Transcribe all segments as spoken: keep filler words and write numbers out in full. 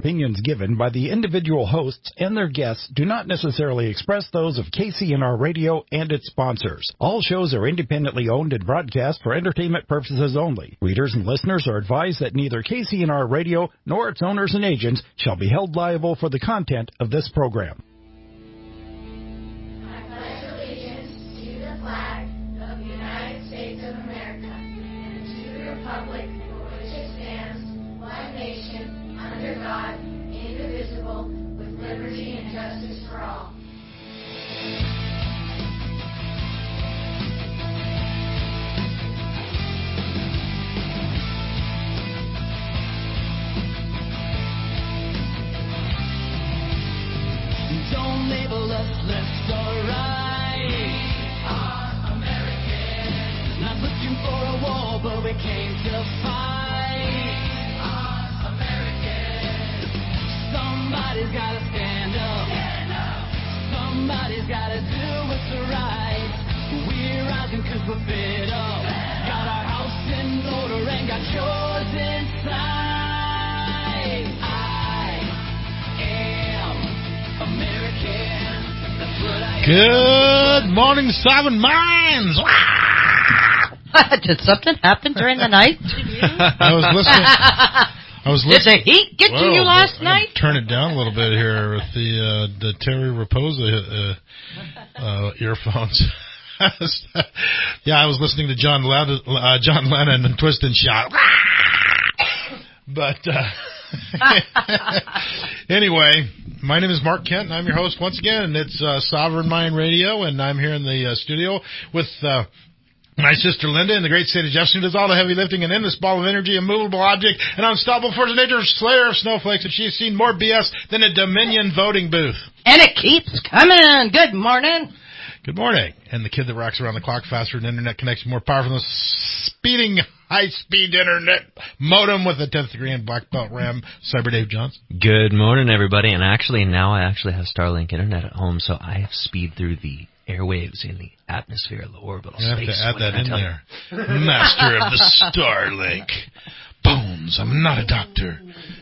Opinions given by the individual hosts and their guests do not necessarily express those of K C N R Radio and its sponsors. All shows are independently owned and broadcast for entertainment purposes only. Readers and listeners are advised that neither K C N R Radio nor its owners and agents shall be held liable for the content of this program. I pledge allegiance to the flag of the United States of America and to the republic for which it stands, one nation, under God, indivisible, with liberty and justice for all. Don't label us left or right. We are American. Not looking for a war, but we came to fight. We are American. Somebody's gotta stand up. Stand up. Somebody's gotta do what's right. We're rising cause we're fed up. Fed got our house in order and got yours inside. I am American. That's what I Good morning, Sovereign Minds. Did something happen during the night to you? I was listening. I was Did listening. the heat get Whoa, to you last I'm night? Turn it down a little bit here with the uh, the Terry Raposa uh, uh, earphones. Yeah, I was listening to John Lennon, uh, John Lennon and Twist and Shout. But uh, anyway, my name is Mark Kent, and I'm your host once again. And it's uh, Sovereign Mind Radio, and I'm here in the uh, studio with uh, my sister Linda in the great state of Jefferson, who does all the heavy lifting, an endless ball of energy, a movable object, an unstoppable force of nature, slayer of snowflakes, and she's seen more B S than a Dominion voting booth. And it keeps coming. Good morning. Good morning. And the kid that rocks around the clock faster than internet connection, more powerful than a speeding high-speed internet modem with a tenth degree and black belt RAM, Cyber Dave Johnson. Good morning, everybody. And actually, now I actually have Starlink internet at home, so I have speed through the airwaves in the atmosphere of the orbital You have space. to add that in tell there. Master of the Starlink. Bones, I'm not a doctor.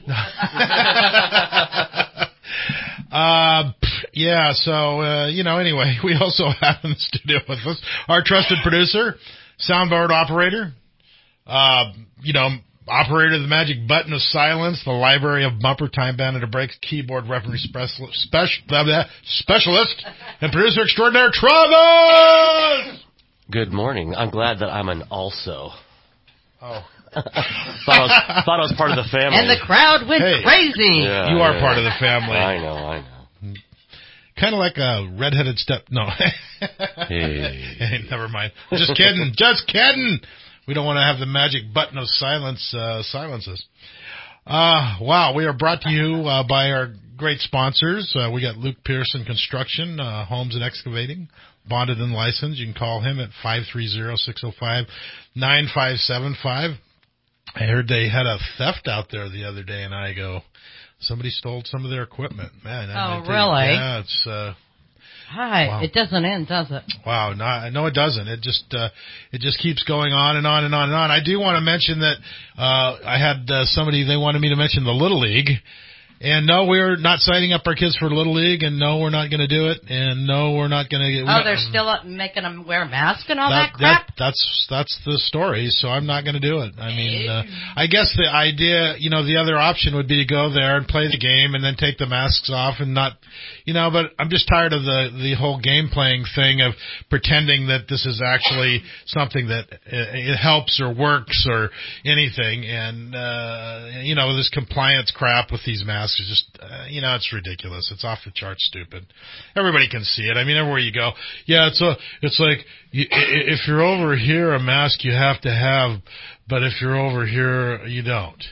uh, yeah, so, uh, you know, anyway, we also have in the studio with us our trusted producer, soundboard operator, uh, you know, operator of the magic button of silence, the library of bumper, time banded to breaks, keyboard referee specialist, special, blah, blah, specialist, and producer extraordinaire, Travis! Good morning. I'm glad that I'm an also. Oh. thought, I was, thought I was part of the family. And the crowd went Hey. crazy. Yeah, You are yeah. part of the family. I know, I know. Kind of like a redheaded step. No. Hey. Hey, never mind. Just kidding. Just kidding. We don't want to have the magic button of silence uh, silence us. Uh, wow. We are brought to you uh, by our great sponsors. Uh, we got Luke Pearson Construction, uh, Homes and Excavating, bonded and licensed. You can call him at five three zero, six zero five, nine five seven five. I heard they had a theft out there the other day, and I go, somebody stole some of their equipment. Man, I Oh, mean, they- really? Yeah, it's uh, Hi. Wow. It doesn't end, does it? wow. No, no, it doesn't. It just uh, it just keeps going on and on and on and on. I do want to mention that uh, I had uh, somebody they wanted me to mention the Little League. And no, we're not signing up our kids for Little League, and no, we're not going to do it, and no, we're not going to. Oh, they're still up making them wear masks and all that, crap? That, that's that's the story. So I'm not going to do it. I mean, uh, I guess the idea, you know, the other option would be to go there and play the game and then take the masks off and not, you know. But I'm just tired of the the whole game playing thing of pretending that this is actually something that uh, it helps or works or anything. And uh, you know, this compliance crap with these masks is just, uh, you know, it's ridiculous. It's off the charts stupid. Everybody can see it. I mean, everywhere you go, yeah, it's a, it's like you, if you're over here, a mask you have to have, but if you're over here, you don't.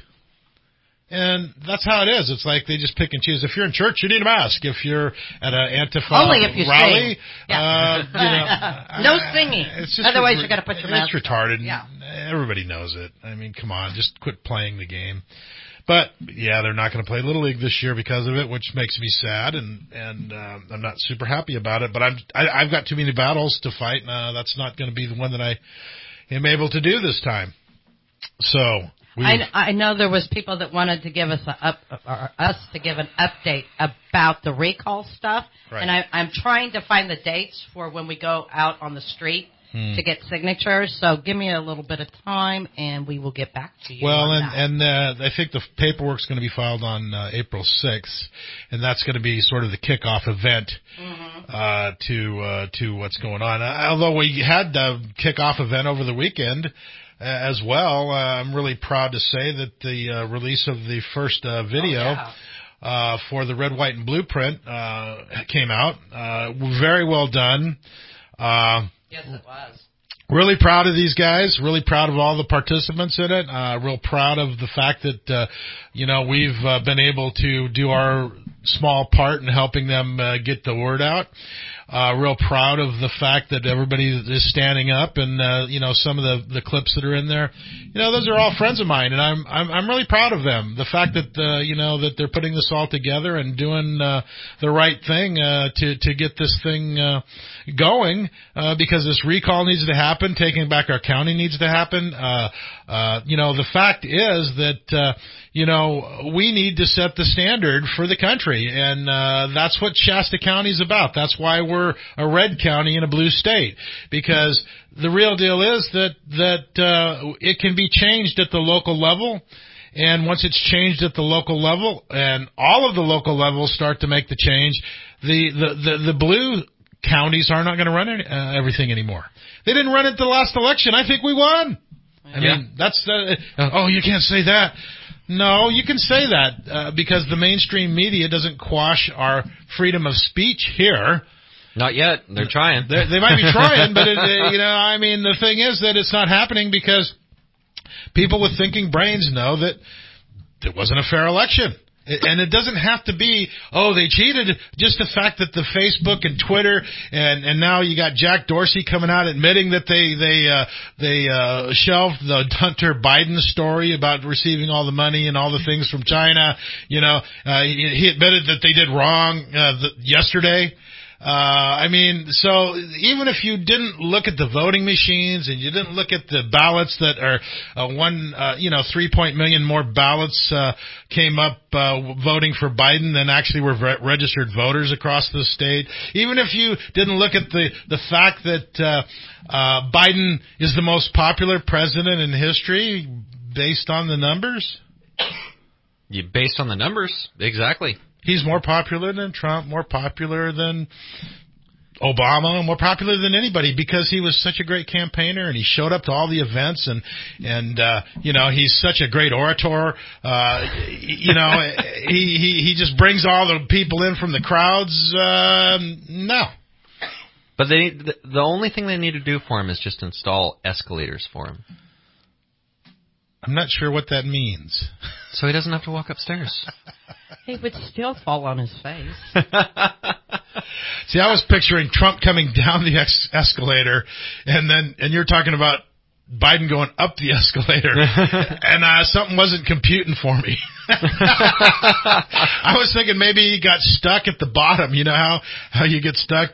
And that's how it is. It's like they just pick and choose. If you're in church, you need a mask. If you're at an Antifa Only if you rally, sing. Yeah. uh, you know, No uh, singing. it's just Otherwise, re- you got to put your It's mask on. retarded. Yeah. Everybody knows it. I mean, come on, just quit playing the game. But yeah, they're not going to play Little League this year because of it, which makes me sad, and and uh, I'm not super happy about it. But I'm I, I've got too many battles to fight, and uh, that's not going to be the one that I am able to do this time. So I, I know there was people that wanted to give us a up, or us to give an update about the recall stuff, Right. and I, I'm trying to find the dates for when we go out on the street Hmm. to get signatures. So give me a little bit of time, and we will get back to you. Well, on and that. and uh, I think the paperwork's going to be filed on uh, April sixth, and that's going to be sort of the kickoff event Mm-hmm. uh, to uh, to what's going on. Uh, although we had the kickoff event over the weekend uh, as well, uh, I'm really proud to say that the uh, release of the first uh, video. Oh, yeah. Uh, for the Red, White, and Blue print uh, came out. Uh, very well done. Uh, Yes, it was. Really proud of these guys. Really proud of all the participants in it. Uh, real proud of the fact that, uh, you know, we've uh, been able to do our small part in helping them uh, get the word out. Uh, real proud of the fact that everybody is standing up, and uh, you know, some of the the clips that are in there, you know, those are all friends of mine, and I'm I'm I'm really proud of them. The fact that uh, you know that they're putting this all together and doing uh, the right thing uh, to to get this thing uh, going, uh, because this recall needs to happen, taking back our county needs to happen. Uh, uh, you know, the fact is that uh, you know we need to set the standard for the country, and uh, that's what Shasta County is about. That's why we're a red county in a blue state, because the real deal is that that uh, it can be changed at the local level, and once it's changed at the local level, and all of the local levels start to make the change, the the the, the blue counties are not going to run any, uh, everything anymore. They didn't run it the last election. I think we won. I Yeah. mean, that's the oh, you can't say that. No, you can say that uh, because the mainstream media doesn't quash our freedom of speech here. Not yet. They're trying. They, they might be trying, but it, uh, you know, I mean, the thing is that it's not happening because people with thinking brains know that it wasn't a fair election. It, and it doesn't have to be, oh, they cheated. Just the fact that the Facebook and Twitter and and now you got Jack Dorsey coming out admitting that they they uh, they uh, shelved the Hunter Biden story about receiving all the money and all the things from China. You know, uh, he, he admitted that they did wrong uh, the, yesterday. Uh, I mean, so even if you didn't look at the voting machines and you didn't look at the ballots that are uh, one, uh, you know, three point million more ballots uh, came up uh, voting for Biden than actually were re- registered voters across the state. Even if you didn't look at the the fact that uh, uh, Biden is the most popular president in history based on the numbers. You based on the numbers, exactly. He's more popular than Trump, more popular than Obama, more popular than anybody because he was such a great campaigner and he showed up to all the events and, and, uh, you know, he's such a great orator. Uh, you know, he, he, he just brings all the people in from the crowds. Uh, no. But they the, the only thing they need to do for him is just install escalators for him. I'm not sure what that means. So he doesn't have to walk upstairs. He would still fall on his face. See, I was picturing Trump coming down the ex- escalator, and then and you're talking about Biden going up the escalator, and uh, something wasn't computing for me. I was thinking maybe he got stuck at the bottom. You know how how you get stuck.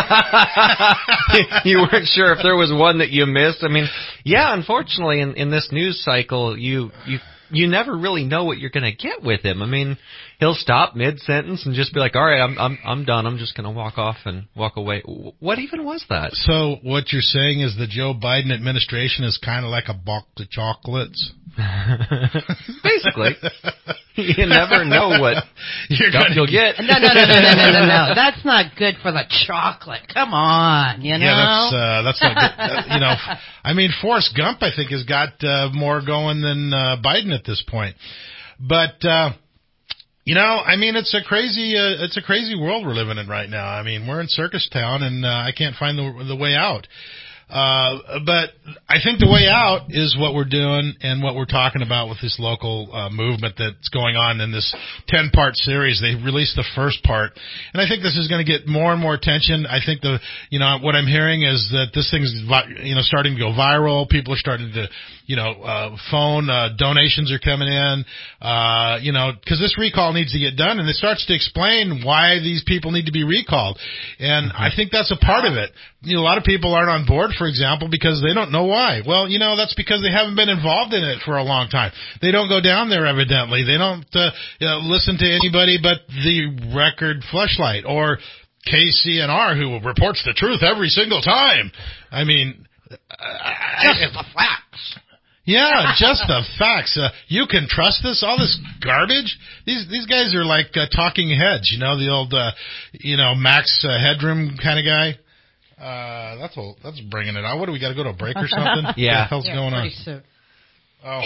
You weren't sure if there was one that you missed. I mean, yeah, unfortunately, in, in this news cycle, you you you never really know what you're going to get with him. I mean, he'll stop mid-sentence and just be like, all right, I'm I'm I'm done. I'm just going to walk off and walk away. What even was that? So what you're saying is the Joe Biden administration is kind of like a box of chocolates? Basically. You never know what You're stuff gonna you'll get. No, no, no, no, no, no, no, no. That's not good for the chocolate. Come on, you know. Yeah, that's uh, that's not good. Uh, you know, I mean, Forrest Gump, I think, has got uh, more going than uh, Biden at this point. But uh, you know, I mean, it's a crazy uh, it's a crazy world we're living in right now. I mean, we're in circus town, and uh, I can't find the the way out. Uh, but I think the way out is what we're doing and what we're talking about with this local uh, movement that's going on in this ten-part series. They released the first part, and I think this is going to get more and more attention. I think the, you know, what I'm hearing is that this thing's, you know, starting to go viral. People are starting to, you know, uh, phone uh, donations are coming in, uh, you know, because this recall needs to get done, and it starts to explain why these people need to be recalled. And mm-hmm. I think that's a part of it. You know, a lot of people aren't on board for example, because they don't know why. Well, you know, that's because they haven't been involved in it for a long time. They don't go down there, evidently. They don't uh, you know, listen to anybody but the record Fleshlight or K C N R, who reports the truth every single time. I mean, Just I, the facts. Yeah, just the facts. Uh, you can trust this? All this garbage? These these guys are like uh, talking heads, you know, the old, uh, you know, Max uh, Headroom kind of guy. Uh, that's a, that's bringing it on. What do we got to go to a break or something? Yeah. What the hell's Yeah, going on? pretty soon. Oh.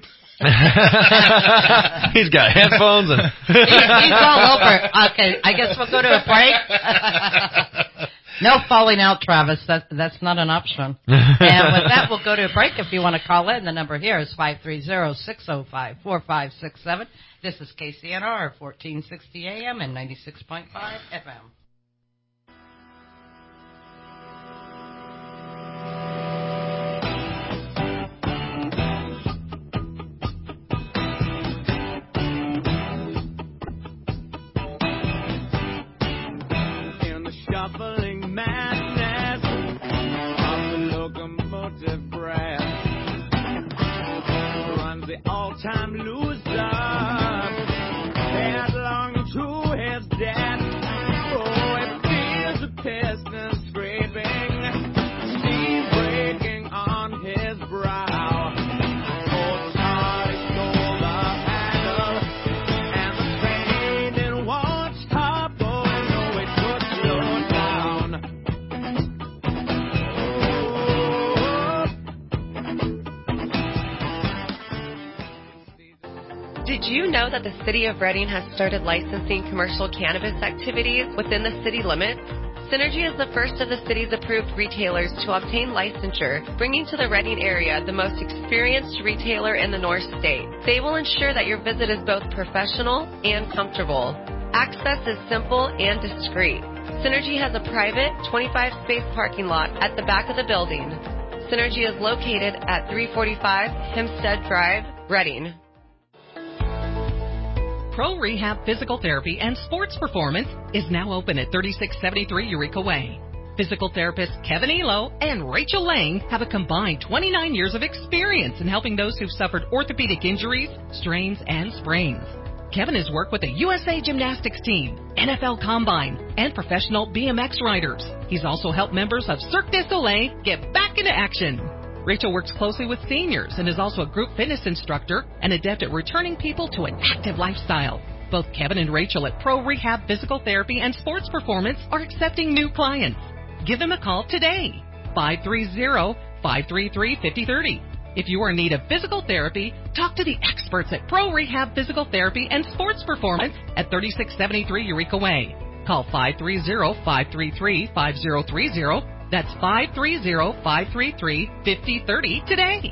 He's got headphones and He, he's all over. Okay, I guess we'll go to a break. No falling out, Travis. That, that's not an option. And with that, we'll go to a break. If you want to call in, the number here is five three zero, six zero five, four five six seven. This is K C N R, fourteen sixty A M and ninety-six point five F M. Shuffling madness of the locomotive brass runs the all-time loser headlong to his death. Oh, it feels the piston scraping, steam breaking on his brow. Oh, Charlie stole the handle, and the train it won't stop. Oh, no, it could slow down. Did you know that the City of Reading has started licensing commercial cannabis activities within the city limits? Synergy is the first of the city's approved retailers to obtain licensure, bringing to the Reading area the most experienced retailer in the North State. They will ensure that your visit is both professional and comfortable. Access is simple and discreet. Synergy has a private twenty-five space parking lot at the back of the building. Synergy is located at three forty-five Hempstead Drive, Reading. Pro Rehab Physical Therapy and Sports Performance is now open at thirty-six seventy-three Eureka Way. Physical therapists Kevin Elo and Rachel Lang have a combined twenty-nine years of experience in helping those who've suffered orthopedic injuries, strains, and sprains. Kevin has worked with the U S A Gymnastics team, N F L Combine, and professional B M X riders. He's also helped members of Cirque du Soleil get back into action. Rachel works closely with seniors and is also a group fitness instructor and adept at returning people to an active lifestyle. Both Kevin and Rachel at Pro Rehab Physical Therapy and Sports Performance are accepting new clients. Give them a call today, five three zero, five three three, five zero three zero. If you are in need of physical therapy, talk to the experts at Pro Rehab Physical Therapy and Sports Performance at thirty-six seventy-three Eureka Way. Call five three zero, five three three, five zero three zero. That's five three zero, five three three, five zero three zero today.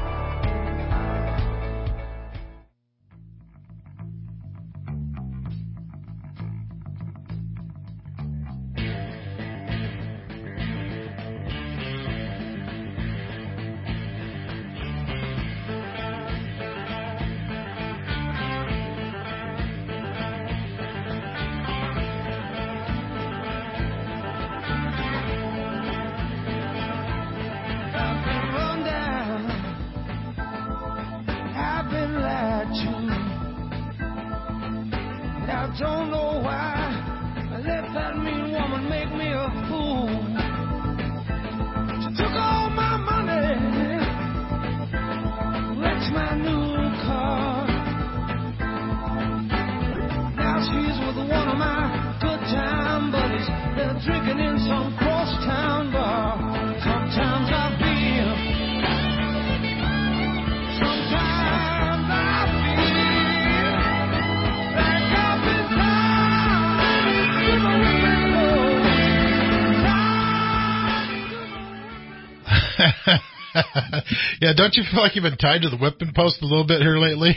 Yeah, don't you feel like you've been tied to the whipping post a little bit here lately?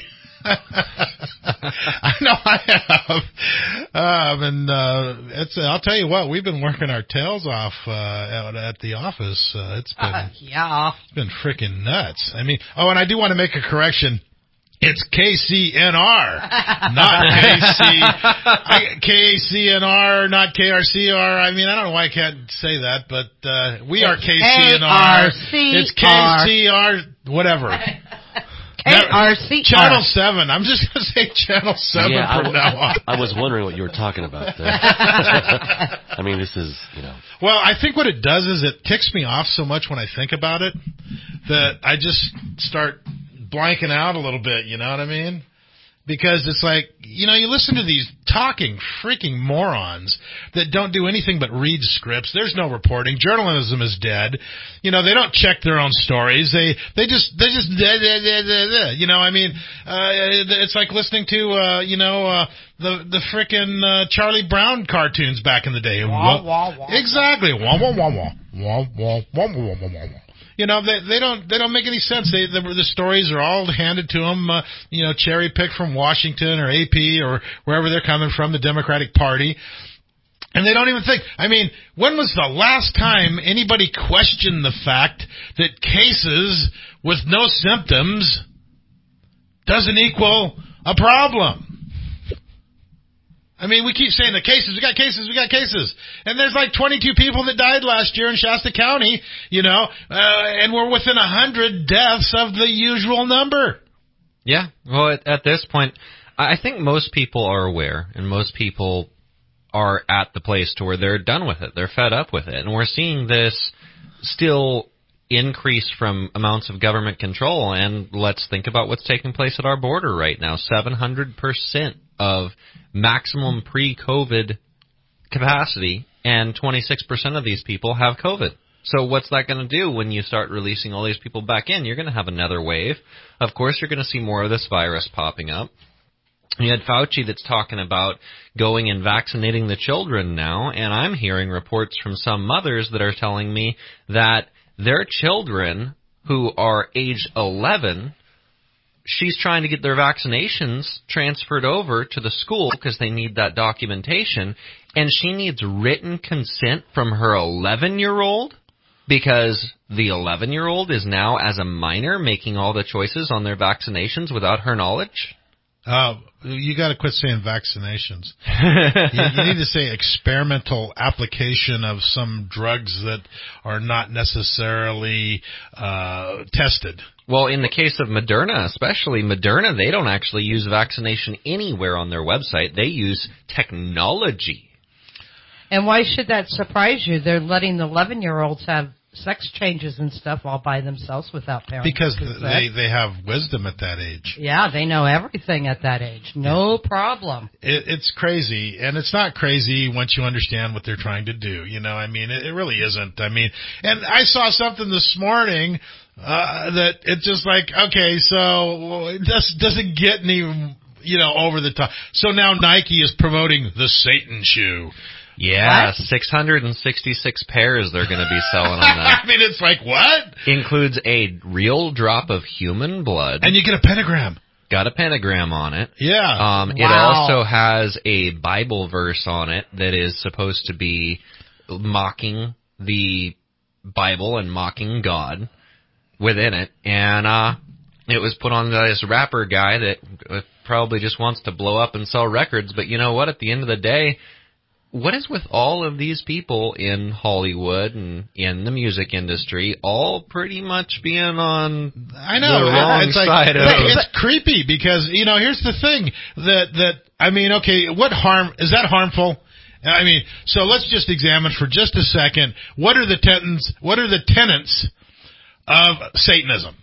I know I have. Um, and uh, it's. I'll tell you what, we've been working our tails off uh, out at the office. Uh, it's been Uh, yeah. it's been freaking nuts. I mean, oh, and I do want to make a correction. It's K C N R, not K C, I, K C N R, not K R C R. I mean, I don't know why I can't say that, but uh, we it's are K C N R. It's K C R, whatever. K R C R. Channel seven. I'm just going to say Channel seven yeah, from I, now on. I was wondering what you were talking about there. I mean, this is, you know. Well, I think what it does is it ticks me off so much when I think about it that I just start blanking out a little bit, you know what I mean? Because it's like, you know, you listen to these talking freaking morons that don't do anything but read scripts. There's no reporting. Journalism is dead. You know, they don't check their own stories. They they just they just da, da, da, da, da. You know, I mean, uh, it's like listening to uh, you know uh, the the frickin' uh, Charlie Brown cartoons back in the day. Wah, wah, wah, exactly. Wah wah wah wah wah wah wah wah wah wah. You know, they they don't they don't make any sense. They the, the stories are all handed to them, uh, you know, cherry picked from Washington or A P or wherever they're coming from, the Democratic Party, and they don't even think. I mean, when was the last time anybody questioned the fact that cases with no symptoms doesn't equal a problem? I mean, we keep saying the cases, we got cases, we got cases. And there's like twenty-two people that died last year in Shasta County, you know, uh, and we're within one hundred deaths of the usual number. Yeah, well, at, at this point, I think most people are aware, and most people are at the place to where they're done with it. They're fed up with it. And we're seeing this still increase from amounts of government control. And let's think about what's taking place at our border right now. seven hundred percent of maximum pre-COVID capacity, and twenty-six percent of these people have COVID. So what's that going to do when you start releasing all these people back in? You're going to have another wave. Of course, you're going to see more of this virus popping up. You had Fauci that's talking about going and vaccinating the children now, and I'm hearing reports from some mothers that are telling me that their children who are age eleven, she's trying to get their vaccinations transferred over to the school because they need that documentation, and she needs written consent from her eleven-year-old because the eleven-year-old is now, as a minor, making all the choices on their vaccinations without her knowledge. Uh, you got to quit saying vaccinations. you, you need to say experimental application of some drugs that are not necessarily uh, tested. Well, in the case of Moderna, especially Moderna, they don't actually use vaccination anywhere on their website. They use technology. And why should that surprise you? They're letting the eleven-year-olds have sex changes and stuff all by themselves without parents. Because they they have wisdom at that age. Yeah, they know everything at that age. No problem. It, it's crazy, and it's not crazy once you understand what they're trying to do. You know, I mean, it, it really isn't. I mean, and I saw something this morning uh, that it's just like, okay, so it just doesn't get any, you know, over the top. So now Nike is promoting the Satan shoe. Yeah, What? six hundred sixty-six pairs they're going to be selling on that. I mean, it's like, what? Includes a real drop of human blood. And you get a pentagram. Got a pentagram on it. Yeah. Um, It Wow. also has a Bible verse on it that is supposed to be mocking the Bible and mocking God within it. And uh, it was put on this rapper guy that uh, probably just wants to blow up and sell records. But you know what? At the end of the day, what is with all of these people in Hollywood and in the music industry all pretty much being on I know the wrong it's like, side of but it? it's creepy because, you know, here's the thing that that I mean, okay, what harm is that harmful? I mean, so let's just examine for just a second what are the tenets what are the tenets of Satanism?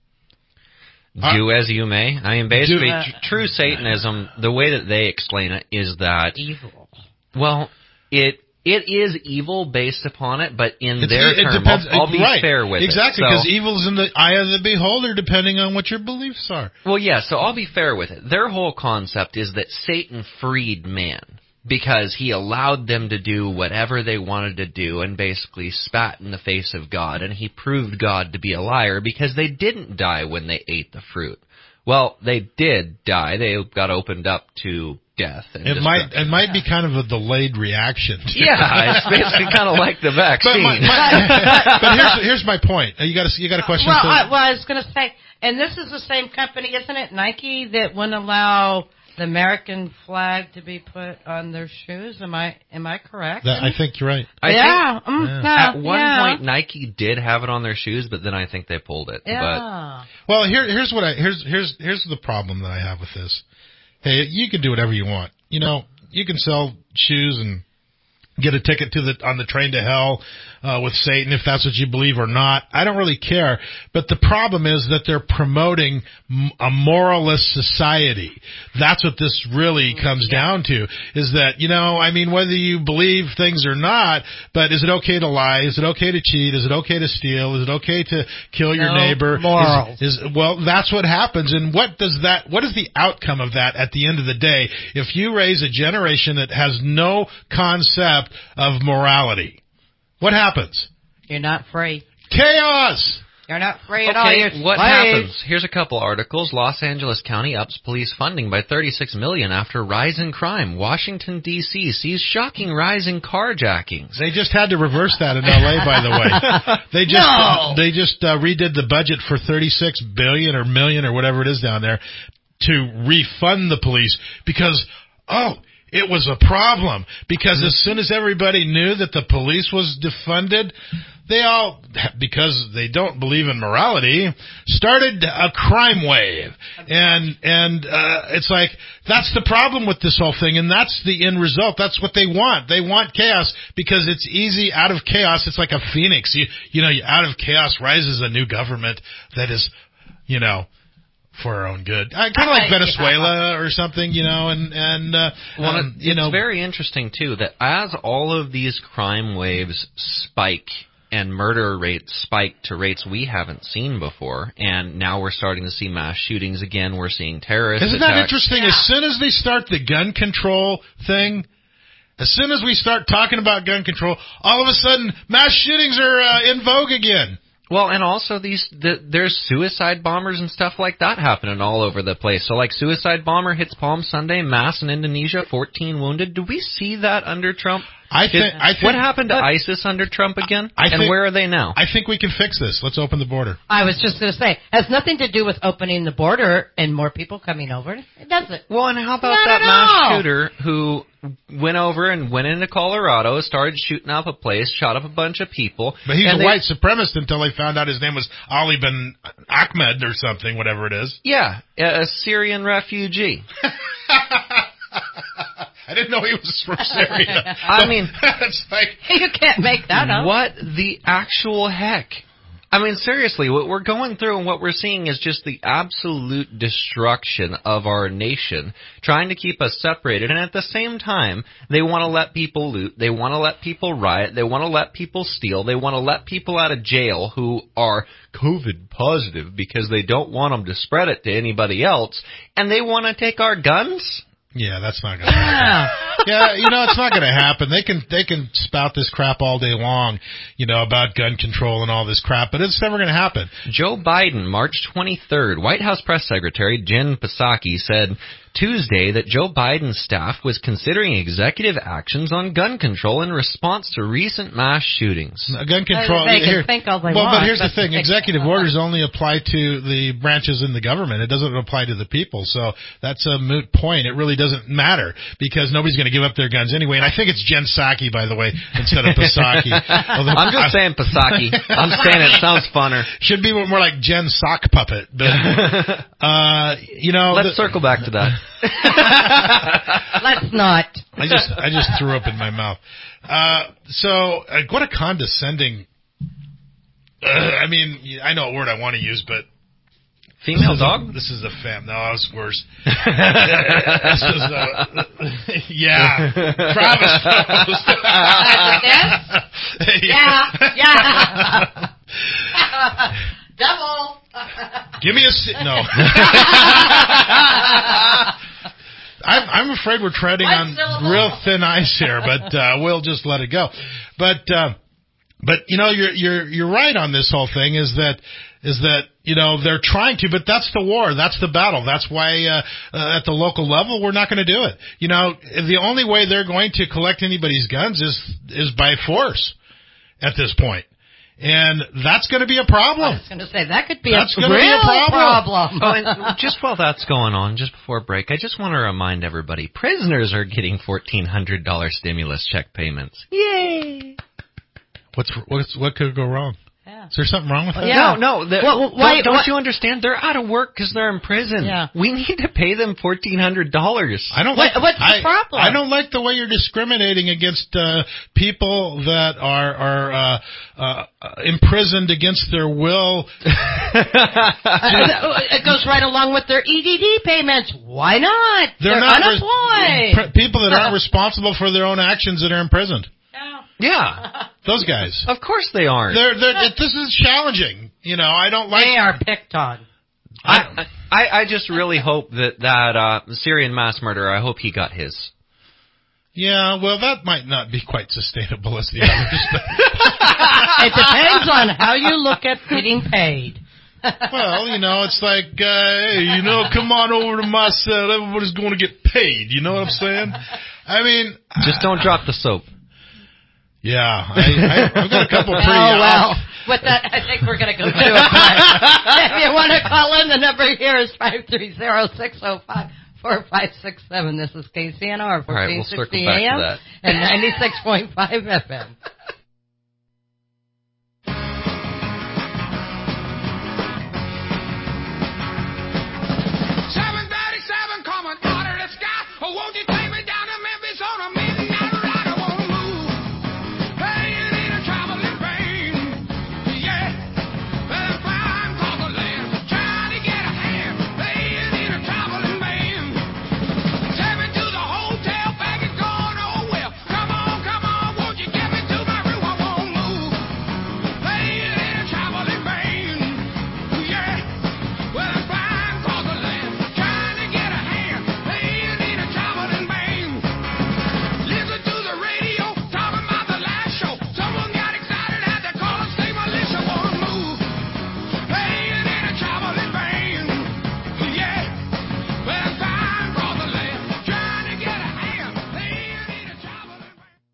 Do as you may. I mean, basically, Do- tr- true Satanism, the way that they explain it is that, Evil. well, it it is evil based upon it, but in It's- their it term, depends- I'll, I'll be right, fair with exactly, it. because So- evil's in the eye of the beholder, depending on what your beliefs are. Well, yeah, so I'll be fair with it. Their whole concept is that Satan freed man because he allowed them to do whatever they wanted to do and basically spat in the face of God, and he proved God to be a liar because they didn't die when they ate the fruit. Well, they did die. They got opened up to death. And It might destruction. it might be kind of a delayed reaction. To Yeah, it's basically kind of like the But, vaccine. my, my, but here's here's my point. You got a, you got a question? Well, for- I, well, I was going to say, and this is the same company, isn't it, Nike, that wouldn't allow the American flag to be put on their shoes? Am I am I correct? that, I think you're right. I yeah. think mm, Yeah. no, at one yeah. point Nike did have it on their shoes, but then I think they pulled it. Yeah. Well, here here's what I here's here's here's the problem that I have with this. Hey, you can do whatever you want. You know, you can sell shoes and get a ticket to the on the train to hell uh, with Satan if that's what you believe or not. I don't really care. But the problem is that they're promoting m- a moralist society. That's what this really comes Yeah. down to, is that, you know, I mean, whether you believe things or not, but is it okay to lie? Is it okay to cheat? Is it okay to steal? Is it okay to kill your No neighbor? morals. Is, is well, that's what happens. And what does that? What is the outcome of that at the end of the day? If you raise a generation that has no concept of morality, what happens? You're not free. Chaos. You're not free at all. You're Okay, what slaves. happens? Here's a couple articles. Los Angeles County ups police funding by thirty-six million dollars after rise in crime. Washington, D C sees shocking rise in carjackings. They just had to reverse that in L A, by the way. They just No. they just uh, redid the budget for thirty-six billion or million or whatever it is down there to refund the police because oh, it was a problem. Because as soon as everybody knew that the police was defunded, they all, because they don't believe in morality, started a crime wave. And, and, uh, it's like, that's the problem with this whole thing. And that's the end result. That's what they want. They want chaos because it's easy out of chaos. It's like a phoenix. You, you know, out of chaos rises a new government that is, you know, for our own good. Uh, kind of like Venezuela or something, you know, and, and, uh, Well, um, it- you it's know, very interesting, too, that as all of these crime waves spike and murder rates spike to rates we haven't seen before, and now we're starting to see mass shootings again, we're seeing terrorist isn't that attacks. interesting? As soon as they start the gun control thing, as soon as we start talking about gun control, all of a sudden mass shootings are uh, in vogue again. Well, and also these the, there's suicide bombers and stuff like that happening all over the place. So, like, suicide bomber hits Palm Sunday, mass in Indonesia, fourteen wounded. Do we see that under Trump? I Did- think. I think what happened to ISIS under Trump again? I and think- where are they now? I think we can fix this. Let's open the border. I was just going to say, it has nothing to do with opening the border and more people coming over. It doesn't. Well, and how about Not that at mass all. shooter who went over and went into Colorado, started shooting up a place, shot up a bunch of people. But he's and a they- white supremacist until they found out his name was Ali bin Ahmed or something, whatever it is. Yeah, a a Syrian refugee. I didn't know he was from Syria. I mean, it's like, You can't make that up. what the actual heck? I mean, seriously, what we're going through and what we're seeing is just the absolute destruction of our nation, trying to keep us separated. And at the same time, they want to let people loot. They want to let people riot. They want to let people steal. They want to let people out of jail who are COVID positive because they don't want them to spread it to anybody else. And they want to take our guns? yeah, that's not going to happen. Yeah, you know, it's not going to happen. They can they can spout this crap all day long, you know, about gun control and all this crap, but it's never going to happen. Joe Biden, March twenty-third, White House Press Secretary Jen Psaki said Tuesday that Joe Biden's staff was considering executive actions on gun control in response to recent mass shootings. Uh, Gun control. They can here- think all they well, want, but here's the but thing: they- executive orders only apply to the branches in the government. It doesn't apply to the people. So that's a moot point. It really doesn't matter because nobody's going to give up their guns anyway. And I think it's Jen Psaki, by the way, instead of Psaki. Although I'm just saying Psaki. I'm saying it sounds funner. should be more like Jen Sock Puppet. But uh, you know, Let's the- circle back to that. Let's not. I just I just threw up in my mouth. Uh, so uh, what a condescending. Uh, I mean, I know a word I want to use, but Female this is a- dog? this is a fam. No, that was worse. This is a, yeah, Travis knows. Yeah, yeah. Double. Give me a si- no. I'm, I'm afraid we're treading One on syllable. real thin ice here, but uh, we'll just let it go. But uh, but you know, you're you're you're right on this whole thing. Is that is that You know, they're trying to, but that's the war. That's the battle. That's why uh, uh, at the local level, we're not going to do it. You know, the only way they're going to collect anybody's guns is is by force at this point. And that's going to be a problem. I was going to say, that could be that's a gonna real be a problem. problem. Oh, and just while that's going on, just before break, I just want to remind everybody, prisoners are getting fourteen hundred dollars stimulus check payments. Yay! What's, what's what could go wrong? Yeah. Is there something wrong with that? Yeah. No, no. The, well, why, don't don't why, you understand? They're out of work because they're in prison. Yeah. We need to pay them fourteen hundred dollars. I don't What- like. what's the I, problem? I don't like the way you're discriminating against uh, people that are are uh, uh, imprisoned against their will. it goes right along with their E D D payments. Why not? They're, They're not unemployed. Pre- people that aren't responsible for their own actions that are imprisoned. Yeah, Those guys. of course they aren't. They're, they're, this is challenging. You know, I don't like. They are picked on. I, I I just really hope that that uh, Syrian mass murderer. I hope he got his. Yeah, well, that might not be quite sustainable as the others. It depends on how you look at getting paid. Well, you know, it's like, uh, hey, you know, come on over to my cell. Everybody's going to get paid. You know what I'm saying? I mean, Just don't drop the soap. yeah, I, I, I've got a couple pretty. Oh, well. off- With that, I think we're going to go to a break. If you want to call in, the number here is five three zero, six zero five, four five six seven. This is K C N R, All right, fourteen we'll circle sixty back to A M that. and ninety-six point five F M. seven thirty-seven coming out of the sky. Oh, won't you take me down to Memphis on a midnight ride? I won't move. Hey, it ain't a traveling pain. Yeah, but I'm flying across the land, trying to get a hand. Hey, it ain't a traveling man. Take me to the hotel, bag is gone. Oh well, come on, come on, won't you get me to my room? I won't move. Hey, it ain't a traveling pain. Yeah, well I'm flying across the land, trying to get a hand. Hey, it ain't a traveling man. Listen to the radio, talking about the last show. Someone got excited, had to call and say militia won't move. Hey, it ain't a traveling van. Yeah, well I'm flying across the land, trying to get a hand. Hey, it ain't a traveling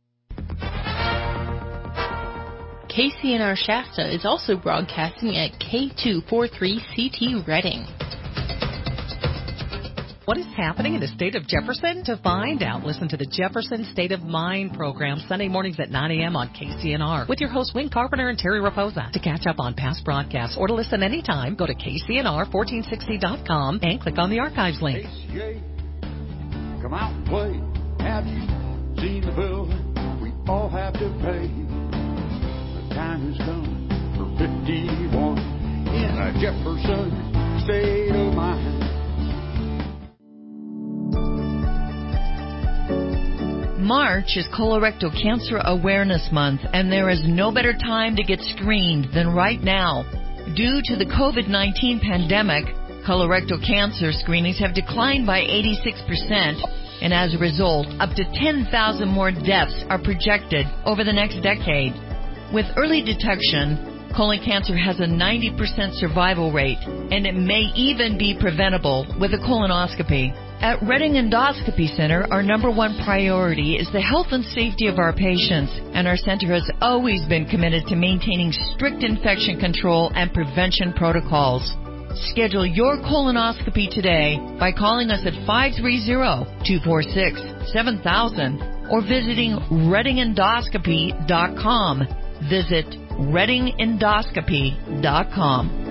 van. K C N R Shasta is also broadcasting at K two forty-three C T Reading. What is happening in the state of Jefferson? To find out, listen to the Jefferson State of Mind program Sunday mornings at nine a.m. on K C N R with your hosts Wayne Carpenter and Terry Raposa. To catch up on past broadcasts or to listen anytime, go to K C N R fourteen sixty dot com and click on the archives link. A C A, come out and play. Have you seen the bill we all have to pay? The time has come for fifty-one in a Jefferson state of mind. March is Colorectal Cancer Awareness Month, and there is no better time to get screened than right now. Due to the COVID nineteen pandemic, colorectal cancer screenings have declined by eighty-six percent, and as a result, up to ten thousand more deaths are projected over the next decade. With early detection, colon cancer has a ninety percent survival rate, and it may even be preventable with a colonoscopy. At Reading Endoscopy Center, our number one priority is the health and safety of our patients, and our center has always been committed to maintaining strict infection control and prevention protocols. Schedule your colonoscopy today by calling us at five three zero, two four six, seven thousand or visiting reading endoscopy dot com. Visit reading endoscopy dot com.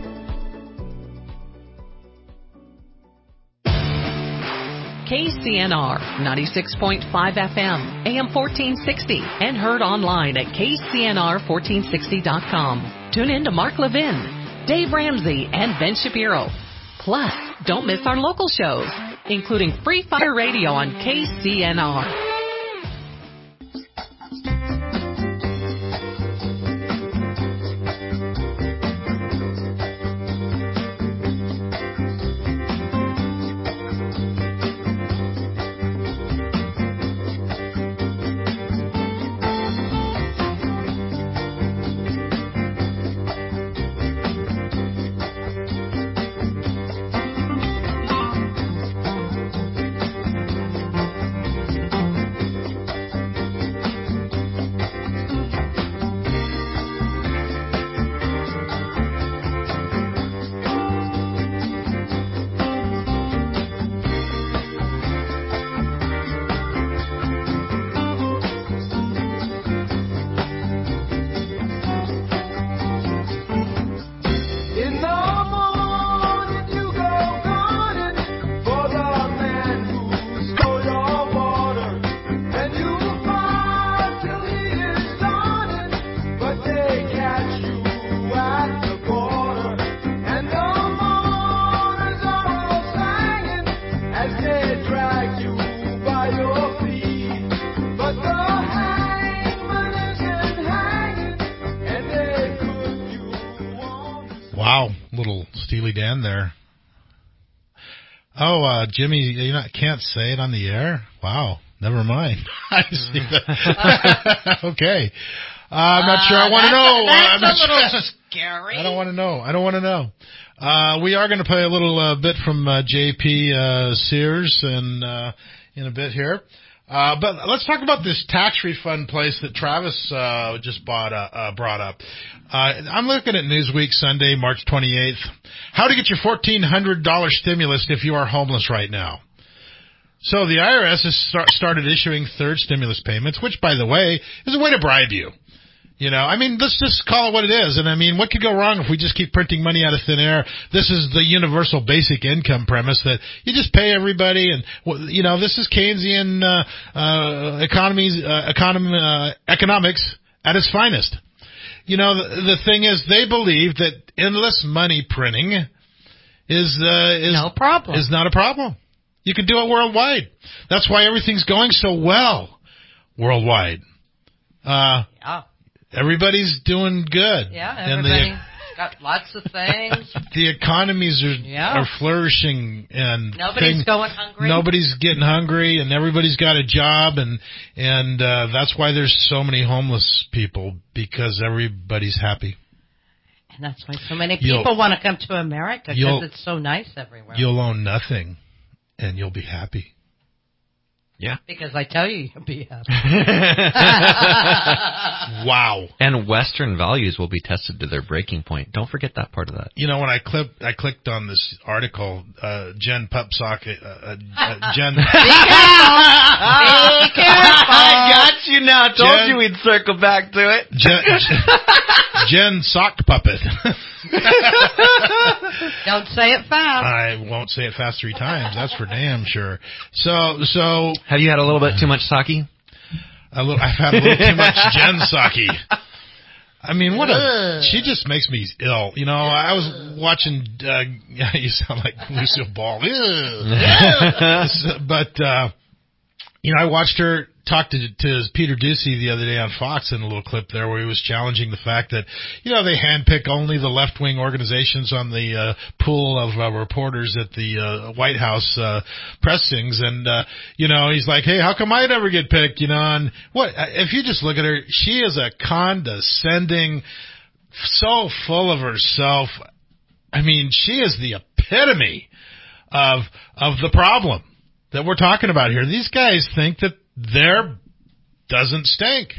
K C N R ninety-six point five F M, A M fourteen sixty, and heard online at K C N R fourteen sixty dot com. Tune in to Mark Levin, Dave Ramsey, and Ben Shapiro. Plus, don't miss our local shows, including Free Fire Radio on K C N R. Steely Dan there. Oh, uh, Jimmy, you not can't say it on the air? Wow. Never mind. I see that. Okay. Uh, I'm not sure I want to know. That's I'm not a little sure. scary. I don't want to know. I don't want to know. Uh, we are going to play a little uh, bit from uh, J P uh, Sears and uh, in a bit here. Uh, but let's talk about this tax refund place that Travis uh, just bought, uh, uh, brought up. Uh, I'm looking at Newsweek Sunday, March twenty-eighth. How to get your fourteen hundred dollars stimulus if you are homeless right now. So the I R S has start, started issuing third stimulus payments, which, by the way, is a way to bribe you. You know, I mean, let's just call it what it is. And I mean, what could go wrong if we just keep printing money out of thin air? This is the universal basic income premise that you just pay everybody. And, you know, this is Keynesian uh, uh, economies, uh, economy, uh, economics at its finest. You know, the, the thing is, they believe that endless money printing is, uh, is no problem. Is not a problem. You can do it worldwide. That's why everything's going so well worldwide. Uh, yeah. Everybody's doing good. Yeah, and everybody's the, got lots of things. The economies are yeah. are flourishing, and nobody's thing, going hungry. Nobody's getting hungry, and everybody's got a job, and and uh, that's why there's so many homeless people, because everybody's happy. And that's why so many people you'll, want to come to America, because it's so nice everywhere. You'll own nothing, and you'll be happy. Yeah. Because I tell you, you'll be happy. Wow. And Western values will be tested to their breaking point. Don't forget that part of that. You know, when I clip, I clicked on this article, uh, Jen Pupsock, uh, uh, Jen. Be careful. Be careful. I got you now. I told Jen, you we'd circle back to it. Jen, Jen Sock Puppet. Don't say it fast. I won't say it fast three times. That's for damn sure. So, so. Have you had a little bit too much sake? A little, I've had a little too much Jen sake. I mean, what a, she just makes me ill. You know, I was watching, uh, you sound like Lucille Ball. But, uh, you know, I watched her talk to, to Peter Ducey the other day on Fox in a little clip there where he was challenging the fact that, you know, they handpick only the left-wing organizations on the uh, pool of uh, reporters at the uh, White House uh, pressings. And, uh, you know, he's like, hey, how come I never get picked? You know, and what, if you just look at her, she is a condescending, so full of herself. I mean, she is the epitome of of the problem that we're talking about here. These guys think that there doesn't stink.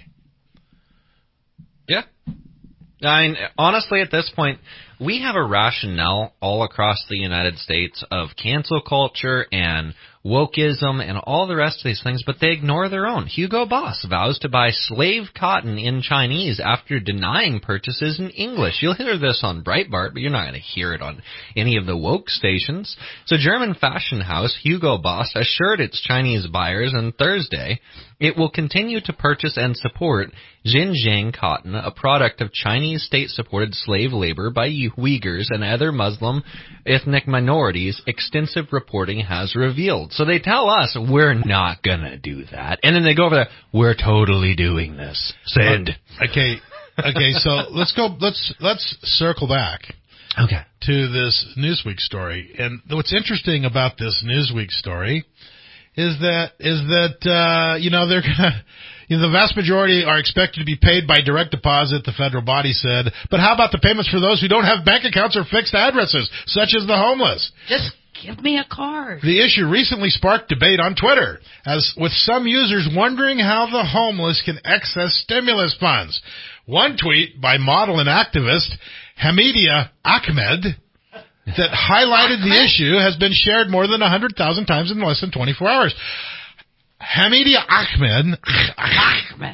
Yeah. I mean, honestly, at this point, we have a rationale all across the United States of cancel culture and wokeism and all the rest of these things, but they ignore their own. Hugo Boss vows to buy slave cotton in Chinese after denying purchases in English. You'll hear this on Breitbart, but you're not going to hear it on any of the woke stations. So German fashion house Hugo Boss assured its Chinese buyers on Thursday it will continue to purchase and support Xinjiang cotton, a product of Chinese state-supported slave labor by Uyghurs and other Muslim ethnic minorities, extensive reporting has revealed. So they tell us, we're not going to do that. And then they go over there, we're totally doing this. Send. Okay, okay, so let's go, let's, let's circle back. Okay. To this Newsweek story. And what's interesting about this Newsweek story is that, is that, uh, you know, they're gonna, you know, the vast majority are expected to be paid by direct deposit, the federal body said. But how about the payments for those who don't have bank accounts or fixed addresses, such as the homeless? Just give me a card. The issue recently sparked debate on Twitter, as with some users wondering how the homeless can access stimulus funds. One tweet by model and activist Hamidia Ahmed that highlighted the issue has been shared more than one hundred thousand times in less than twenty-four hours. Hamidia Ahmed, Ahmed.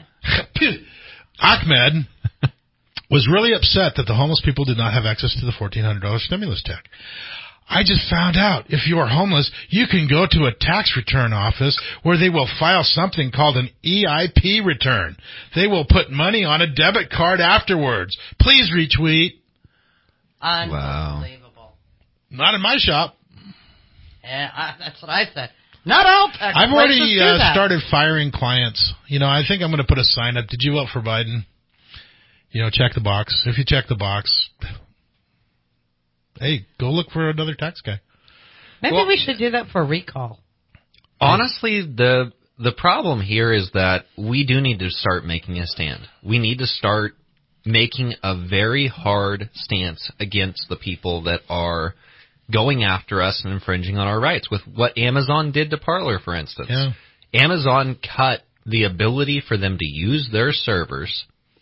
Ahmed was really upset that the homeless people did not have access to the fourteen hundred dollars stimulus check. I just found out if you are homeless, you can go to a tax return office where they will file something called an E I P return. They will put money on a debit card afterwards. Please retweet. Unbelievable. Wow. Not in my shop. Yeah, I, that's what I said. Not all tax I've already uh, that. started firing clients. You know, I think I'm going to put a sign up. Did you vote for Biden? You know, check the box. If you check the box, hey, go look for another tax guy. Maybe Well- we should do that for recall. Honestly, the the problem here is that we do need to start making a stand. We need to start making a very hard stance against the people that are going after us and infringing on our rights with what Amazon did to Parler, for instance. Yeah. Amazon cut the ability for them to use their servers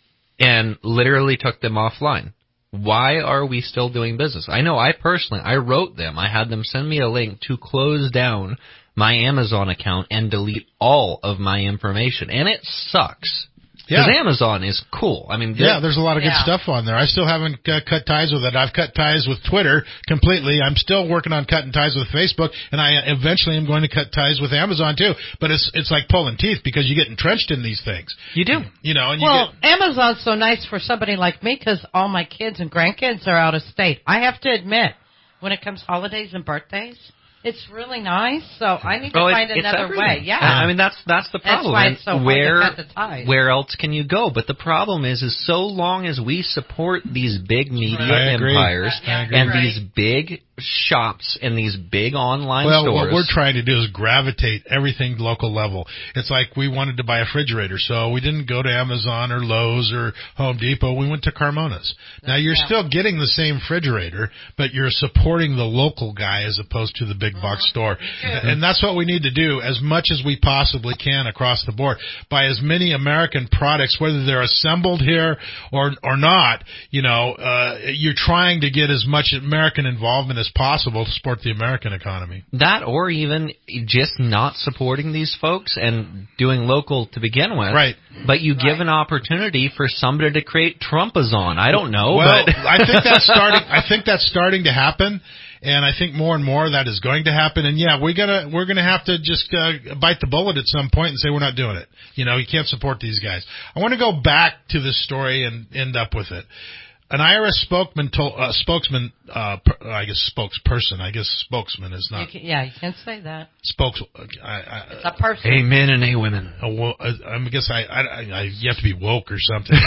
and literally took them offline. Why are we still doing business? I know I personally, I wrote them. I had them send me a link to close down my Amazon account and delete all of my information. And it sucks. Because Yeah. Amazon is cool. I mean, Yeah, there's a lot of good Yeah. stuff on there. I still haven't uh, cut ties with it. I've cut ties with Twitter completely. I'm still working on cutting ties with Facebook, and I eventually am going to cut ties with Amazon too. But it's it's like pulling teeth because you get entrenched in these things. you do. You know, and you Well, get Amazon's so nice for somebody like me because all my kids and grandkids are out of state. I have to admit, when it comes holidays and birthdays, it's really nice. So I need to Oh, find it's, it's another everything. way. Yeah. I mean, that's that's the That's problem. why And it's so hard to where cut the ties. where else can you go? But the problem is, is so long as we support these big media I agree. empires I agree. and Right. these big shops and these big online well, stores, what we're trying to do is gravitate everything local level. It's like we wanted to buy a refrigerator, so we didn't go to Amazon or Lowe's or Home Depot. We went to Carmona's. Now, you're Yeah. still getting the same refrigerator, but you're supporting the local guy as opposed to the big box store. And that's what we need to do as much as we possibly can across the board. Buy as many American products, whether they're assembled here or or not. You know, uh, you're trying to get as much American involvement as possible to support the American economy. that, or even just not supporting these folks and doing local to begin with. Right. But you give an opportunity for somebody to create Trumpazon. I don't know. Well, but I think that's starting. I think that's starting to happen, and I think more and more that is going to happen. And yeah, we gotta we're gonna have to just uh, bite the bullet at some point and say we're not doing it. You know, you can't support these guys. I want to go back to this story and end up with it. An I R S spokesman told uh, spokesman, uh, per, I guess spokesperson. I guess spokesman is You not can, yeah, you can say that. spokes. I, I, It's a person. amen and a women. a wo- I I guess I, I, I you have to be woke or something.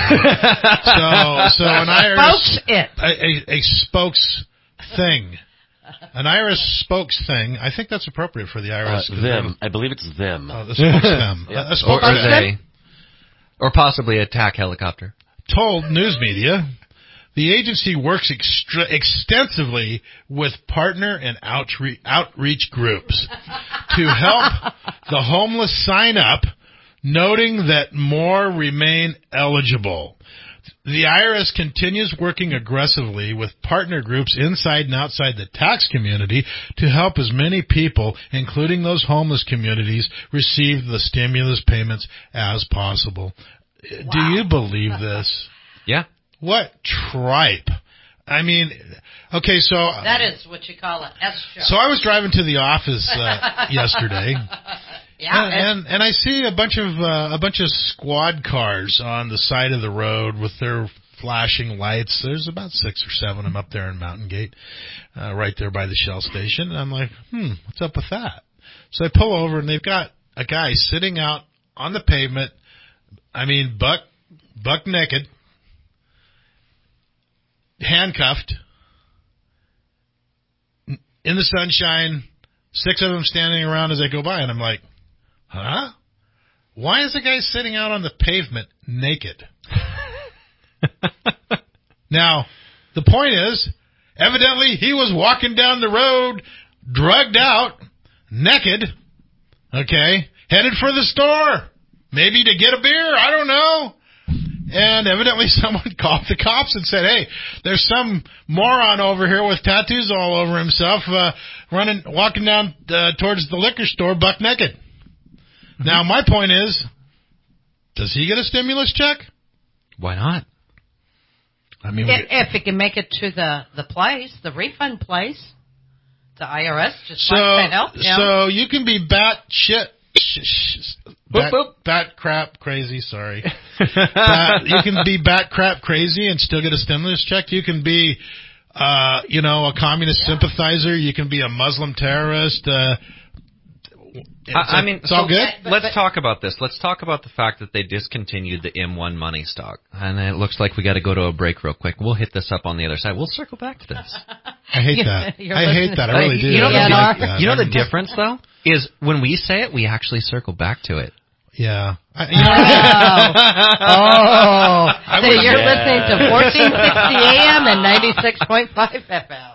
so so an I R S Spokes it. a, a, a spokes thing, an I R S spokes thing. I think that's appropriate for the I R Uh, S. them. I believe it's them. Uh, the spokes them. Yeah. A Or, or spokesman they. Or possibly a attack helicopter. told news media the agency works extra, extensively with partner and outre- outreach groups to help the homeless sign up, noting that more remain eligible. The I R S continues working aggressively with partner groups inside and outside the tax community to help as many people, including those homeless communities, receive the stimulus payments as possible. Do you believe this? Yeah. What tripe? I mean, okay, so That is what you call an S show. so I was driving to the office uh, yesterday, yeah, and, and and I see a bunch of uh, a bunch of squad cars on the side of the road with their flashing lights. There's about six or seven of them up there in Mountain Gate, uh, right there by the Shell station. And I'm like, hmm, what's up with that? So I pull over, and they've got a guy sitting out on the pavement. I mean, buck buck naked. Handcuffed, in the sunshine, six of them standing around as I go by, and I'm like, huh? Why is the guy sitting out on the pavement naked? Now, the point is, evidently he was walking down the road, drugged out, naked, okay, headed for the store, maybe to get a beer, I don't know. And evidently someone called the cops and said, hey, there's some moron over here with tattoos all over himself, uh, running, walking down uh, towards the liquor store buck naked. Mm-hmm. Now, my point is, does he get a stimulus check? Why not? I mean, if, if it can make it to the, the place, the refund place, the I R S just so, wants to help him. so you can be bat shit. Sh- sh- bat, Boop, boop. bat crap crazy, sorry. bat, you can be bat crap crazy and still get a stimulus check. You can be, uh, you know, a communist Yeah. sympathizer. You can be a Muslim terrorist. Uh, I, I mean, it's all so good. Let's but, talk about this. Let's talk about the fact that they discontinued the M one money stock, and it looks like we got to go to a break real quick. We'll hit this up on the other side. We'll circle back to this. I hate that. I hate that. I really do. You know, I the, like that. You know the difference though is when we say it, we actually circle back to it. Yeah. I, you know, oh, oh. So you're yeah. listening to fourteen sixty A M and ninety-six point five F M.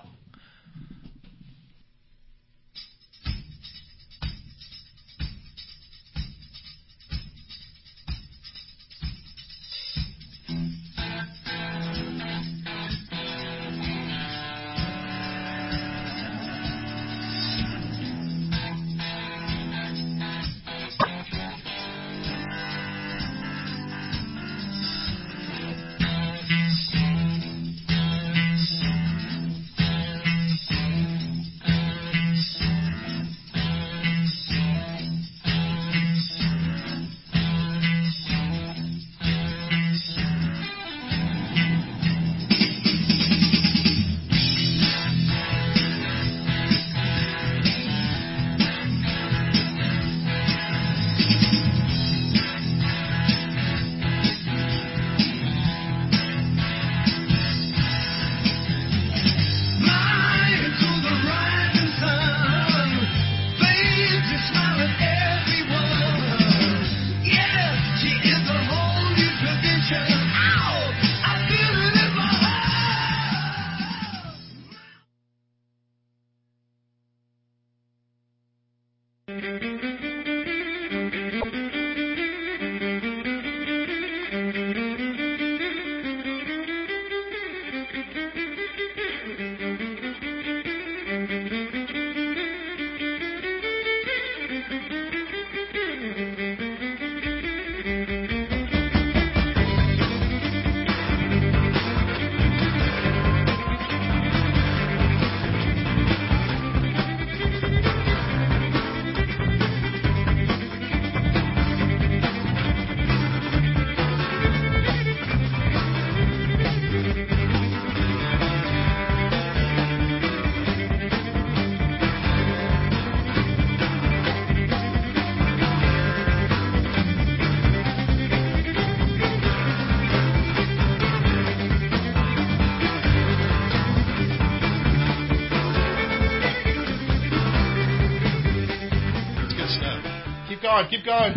going, keep going.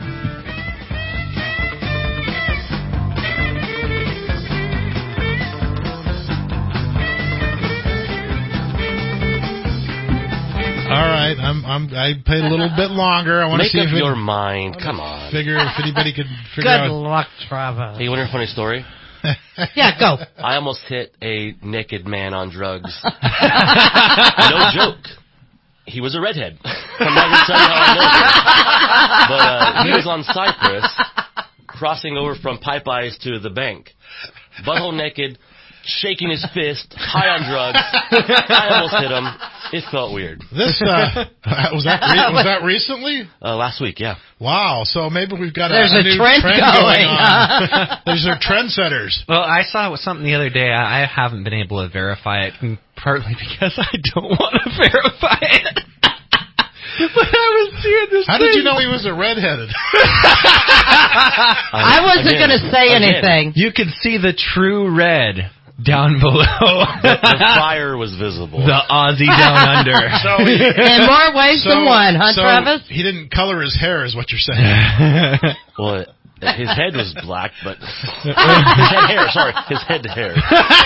All right, I'm I'm I played a little bit longer. I want to see Make if up it, your mind. Come on. Figure if anybody could figure Good out. Good luck, Travis. Hey, you want to hear a funny story? Yeah, go. I almost hit a naked man on drugs. No joke. He was a redhead. I'm not going to tell you how I know this. But uh, he was on Cypress, crossing over from Pipe Eyes to the bank. Butthole naked, shaking his fist, high on drugs. I almost hit him. It felt weird. This uh, was that re- was that recently? Uh, last week, yeah. Wow. So maybe we've got a, There's a, a new trend trend going. going on. These are trendsetters. Well, I saw something the other day. I I haven't been able to verify it, partly because I don't want to verify it. But I was seeing this. How thing. did you know he was a redheaded? I wasn't going to say again. anything. You could see the true red down below. The, the fire was visible. The Aussie down under. So he, in more ways so, than one, huh, so Travis? He didn't color his hair, is what you're saying. Well, his head was black, but his head hair. Sorry, his head to hair.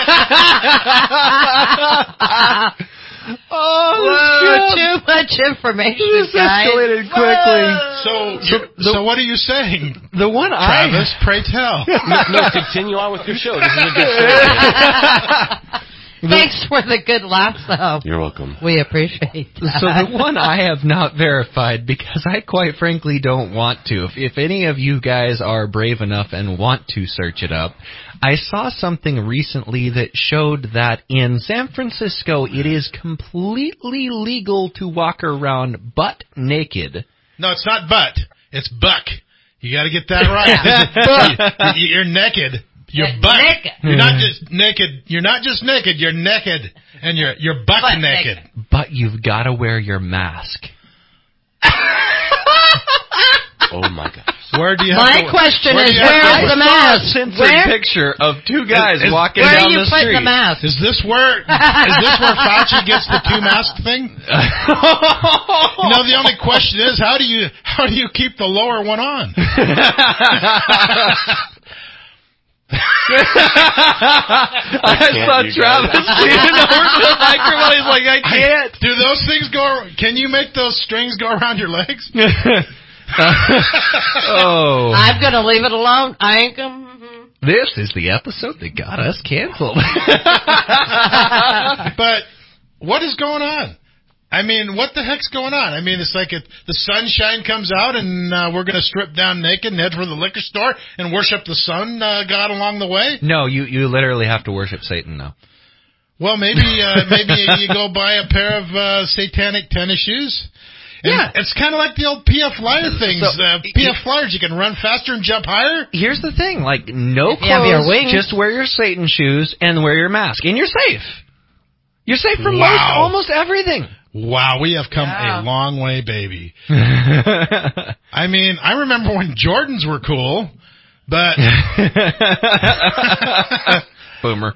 Oh, too much information, this guys. escalated quickly. So, so, so what are you saying? The one Travis, I... pray tell. No, no, continue on with your show. This is a good show. Thanks for the good laughs, though. You're welcome. We appreciate that. So the one I have not verified, because I quite frankly don't want to. If, if any of you guys are brave enough and want to search it up, I saw something recently that showed that in San Francisco it is completely legal to walk around butt naked. No, it's not butt. It's buck. You got to get that right. you, you're naked. You're You're butt. naked. You're not just naked. You're not just naked. You're naked, and you're you're butt, Butt naked. naked. But you've got to wear your mask. Oh my gosh. Where do you have My to, question where do is, you have where to- is the I saw a mask? censored Where, picture of two guys Is- walking where down are you the putting street. the mask? Is this where is this where Fauci gets the two mask thing? You know, the only question is how do you how do you keep the lower one on? I saw you Travis guys. leaning over to the microphone. He's like, I can't. Do those things go? Can you make those strings go around your legs? Oh. I'm going to leave it alone. I ain't going to... This is the episode that got us canceled. But what is going on? I mean, what the heck's going on? I mean, it's like it, the sunshine comes out and uh, we're going to strip down naked and head for the liquor store and worship the sun uh, god along the way. No, you, you literally have to worship Satan now. Well, maybe uh, maybe you go buy a pair of uh, satanic tennis shoes. And Yeah. it's kind of like the old P F Flyer things. So, uh, P F Flyers, you can run faster and jump higher. Here's the thing, like, no If you have your clothes, wings. just wear your Satan shoes and wear your mask, and you're safe. You're safe from Wow. most, almost everything. Wow, we have come Yeah. a long way, baby. I mean, I remember when Jordans were cool, but Boomer.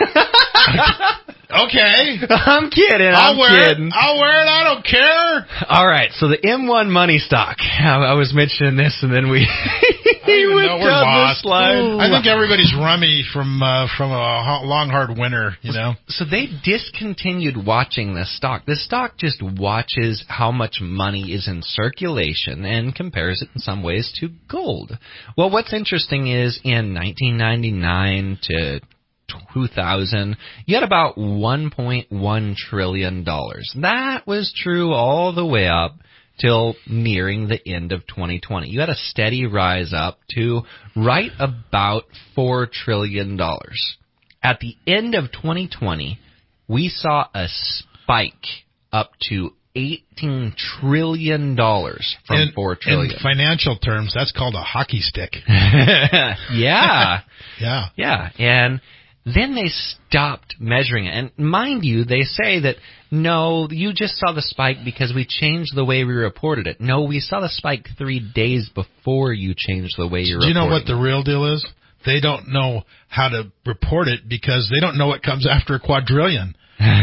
okay. I'm kidding. I'll I'm wear kidding. it. I'll wear it. I don't care. All right, so the M one money stock. I, I was mentioning this, and then we even went know we're down lost. this slide. I think everybody's rummy from uh, from a ho- long, hard winter, you know. So they discontinued watching this stock. This stock just watches how much money is in circulation and compares it in some ways to gold. Well, what's interesting is in nineteen ninety-nine to two thousand, you had about one point one trillion dollars. That was true all the way up till nearing the end of twenty twenty. You had a steady rise up to right about four trillion dollars. At the end of twenty twenty, we saw a spike up to eighteen trillion dollars from in, four trillion dollars. In financial terms, that's called a hockey stick. Yeah. Yeah. Yeah. And then they stopped measuring it. And mind you, they say that, no, you just saw the spike because we changed the way we reported it. No, we saw the spike three days before you changed the way you're Do you know reporting what the real deal is? They don't know how to report it because they don't know what comes after a quadrillion.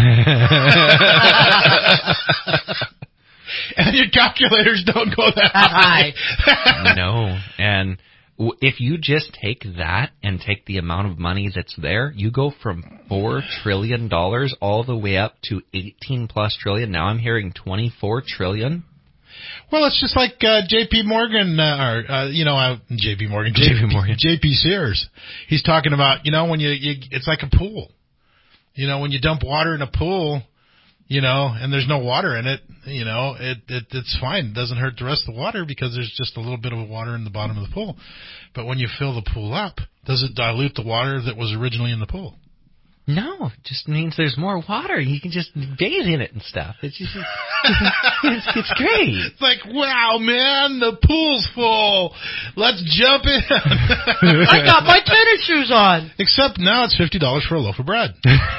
And your calculators don't go that high. No. And w- if you just take that and take the amount of money that's there, you go from four trillion dollars all the way up to eighteen plus trillion. Now I'm hearing twenty-four trillion. Well, it's just like uh, J P. Morgan, uh, or uh, you know, uh, J P. Morgan, J P. Morgan, J P. Sears. He's talking about, you know, when you, you, it's like a pool. You know, when you dump water in a pool, you know, and there's no water in it, you know, it, it it's fine. It doesn't hurt the rest of the water because there's just a little bit of water in the bottom of the pool. But when you fill the pool up, does it dilute the water that was originally in the pool? No, it just means there's more water. You can just bathe in it and stuff. It's just, it's, it's, it's great. It's like, wow, man, the pool's full. Let's jump in. I got my tennis shoes on. Except now it's fifty dollars for a loaf of bread.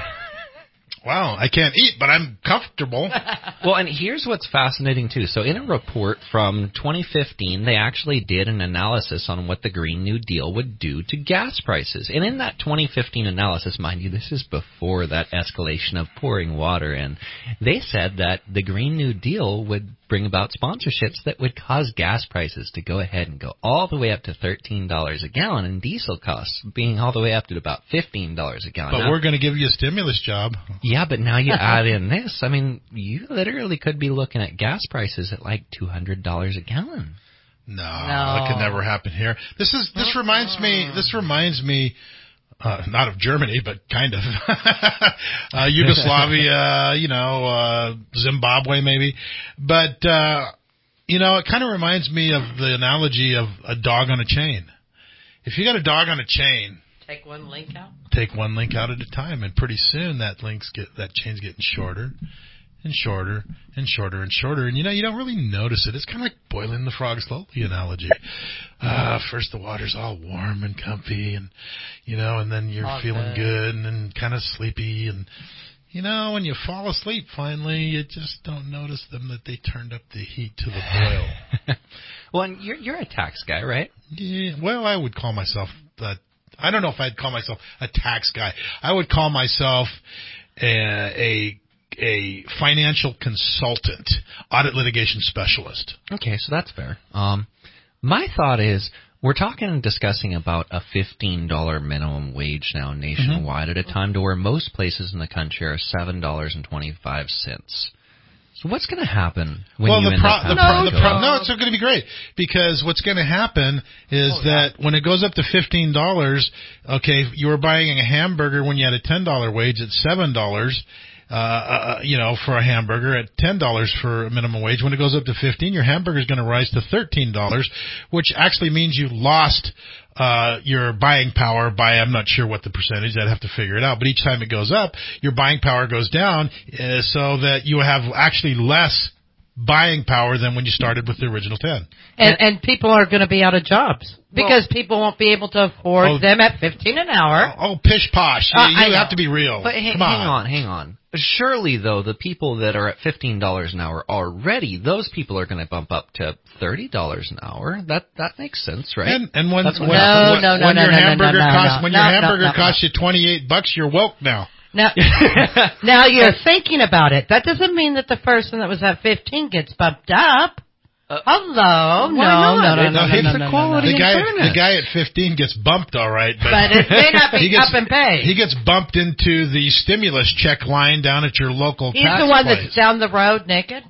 Wow, I can't eat, but I'm comfortable. Well, and here's what's fascinating, too. So in a report from twenty fifteen, they actually did an analysis on what the Green New Deal would do to gas prices. And in that twenty fifteen analysis, mind you, this is before that escalation of pouring water in, they said that the Green New Deal would bring about sponsorships that would cause gas prices to go ahead and go all the way up to thirteen dollars a gallon, and diesel costs being all the way up to about fifteen dollars a gallon. But Now, we're going to give you a stimulus job. yeah, but now you add in this. I mean, you literally could be looking at gas prices at like two hundred dollars a gallon. No, No. that could never happen here. This is this reminds me. This reminds me. Uh, not of Germany, but kind of uh, Yugoslavia, you know, uh, Zimbabwe maybe. But uh, you know, it kind of reminds me of the analogy of a dog on a chain. If you got a dog on a chain, Take one link out. take one link out at a time, and pretty soon that link's get that chain's getting shorter and shorter and shorter and shorter, and you know you don't really notice it. It's kind of like boiling the frog slowly analogy. Uh, first the water's all warm and comfy, and you know, and then you're All feeling good. good and then kind of sleepy, and you know, when you fall asleep finally, you just don't notice them that they turned up the heat to the boil. Well, and you're you're a tax guy, right? Yeah, well, I would call myself. Uh, I don't know if I'd call myself a tax guy. I would call myself a a, a financial consultant, audit litigation specialist. Okay, so that's fair. Um, my thought is, we're talking and discussing about a fifteen dollars minimum wage now nationwide, mm-hmm. at a time to where most places in the country are seven dollars and twenty-five cents. So what's going to happen when well, you the end pro- up the having pro- to the go? pro- No, it's going to be great, because what's going to happen is oh, that yeah. when it goes up to fifteen dollars, okay, you were buying a hamburger when you had a ten dollars wage at seven dollars. Uh, uh, you know, for a hamburger at ten dollars for a minimum wage. When it goes up to fifteen, your hamburger is going to rise to thirteen dollars, which actually means you lost uh your buying power by, I'm not sure what the percentage, I'd have to figure it out. But each time it goes up, your buying power goes down, uh, so that you have actually less buying power than when you started with the original ten. And and people are going to be out of jobs because well, people won't be able to afford oh, them at fifteen an hour. Oh, oh pish posh! Uh, you you have to be real. But Come hang, on. hang on, hang on. Surely, though, the people that are at fifteen dollars an hour already, those people are going to bump up to thirty dollars an hour. That that makes sense, right? And, and when, That's when, no, when, no, no, when no, your no, hamburger no, no, costs no, when no, your no, hamburger no, no, costs no. you twenty-eight bucks, you're woke now. Now, now you're thinking about it. That doesn't mean that the person that was at fifteen gets bumped up. Uh, Hello, no, no, no, no, no, it's no, the no, quality no, no. The guy, fairness. the guy at fifteen gets bumped, all right, but, but it may not be he gets, up in pay. He gets bumped into the stimulus check line down at your local He's tax the one place. that's down the road naked.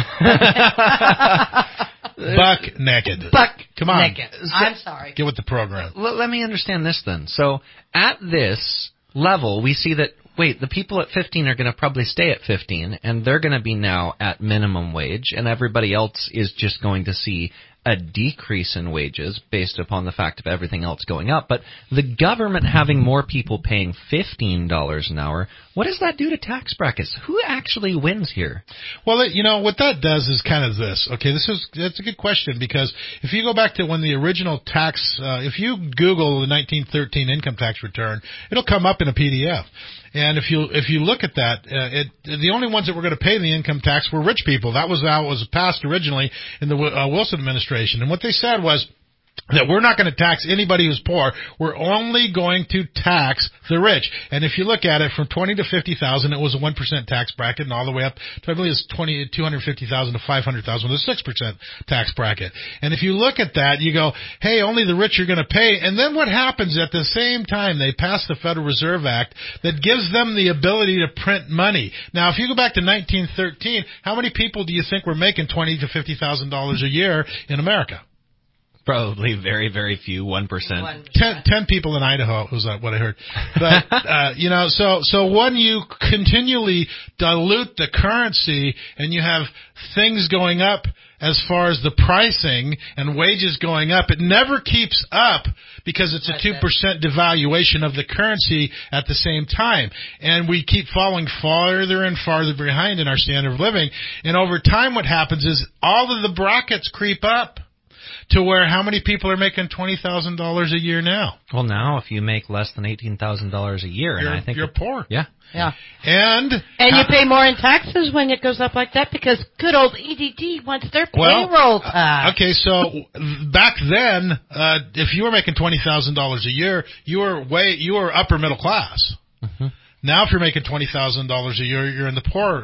Buck naked. Buck Come on. naked. I'm sorry. Get with the program. Let, let me understand this then. So at this level, we see that, wait, the people at fifteen are going to probably stay at fifteen, and they're going to be now at minimum wage, and everybody else is just going to see a decrease in wages based upon the fact of everything else going up. But the government having more people paying fifteen dollars an hour, what does that do to tax brackets? Who actually wins here? Well, you know, what that does is kind of this. Okay, this is that's a good question, because if you go back to when the original tax, uh, if you Google the nineteen thirteen income tax return, it'll come up in a P D F. And if you if you look at that, uh, it, the only ones that were going to pay the income tax were rich people. That was how it was passed originally in the uh, Wilson administration. And what they said was that we're not going to tax anybody who's poor. We're only going to tax the rich. And if you look at it, from twenty to fifty thousand, it was a one percent tax bracket, and all the way up to, I believe, it's twenty, two hundred fifty thousand to five hundred thousand with a six percent tax bracket. And if you look at that, you go, hey, only the rich are going to pay. And then what happens at the same time? They pass the Federal Reserve Act that gives them the ability to print money. Now, if you go back to nineteen thirteen, how many people do you think were making twenty to fifty thousand dollars a year in America? Probably very, very few, one percent. Ten, ten people in Idaho was what I heard. But, uh, you know, so, so when you continually dilute the currency and you have things going up as far as the pricing and wages going up, it never keeps up because it's a two percent devaluation of the currency at the same time. And we keep falling farther and farther behind in our standard of living. And over time what happens is all of the brackets creep up to where how many people are making twenty thousand dollars a year now? Well, now if you make less than eighteen thousand dollars a year, and you're, I think you're it, poor. Yeah. Yeah. And and you pay more in taxes when it goes up like that because good old E D D wants their well, payroll tax. Okay, so back then, uh, if you were making twenty thousand dollars a year, you were way you were upper middle class. Mm-hmm. Now, if you're making twenty thousand dollars a year, you're in the poor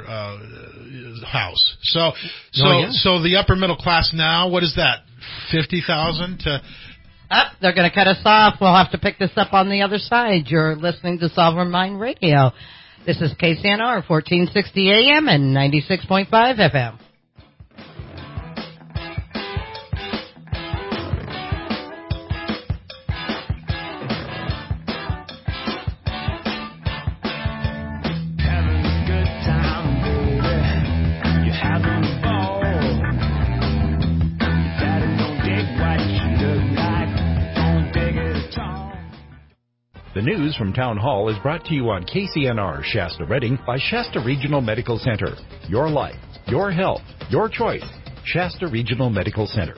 uh, house. So, so, oh, yeah. so the upper middle class now, what is that? Fifty thousand to. Up, they're going to cut us off. We'll have to pick this up on the other side. You're listening to Sovereign Mind Radio. This is K C N R, fourteen sixty A M and ninety-six point five F M. The news from Town Hall is brought to you on K C N R Shasta Redding by Shasta Regional Medical Center. Your life, your health, your choice. Shasta Regional Medical Center.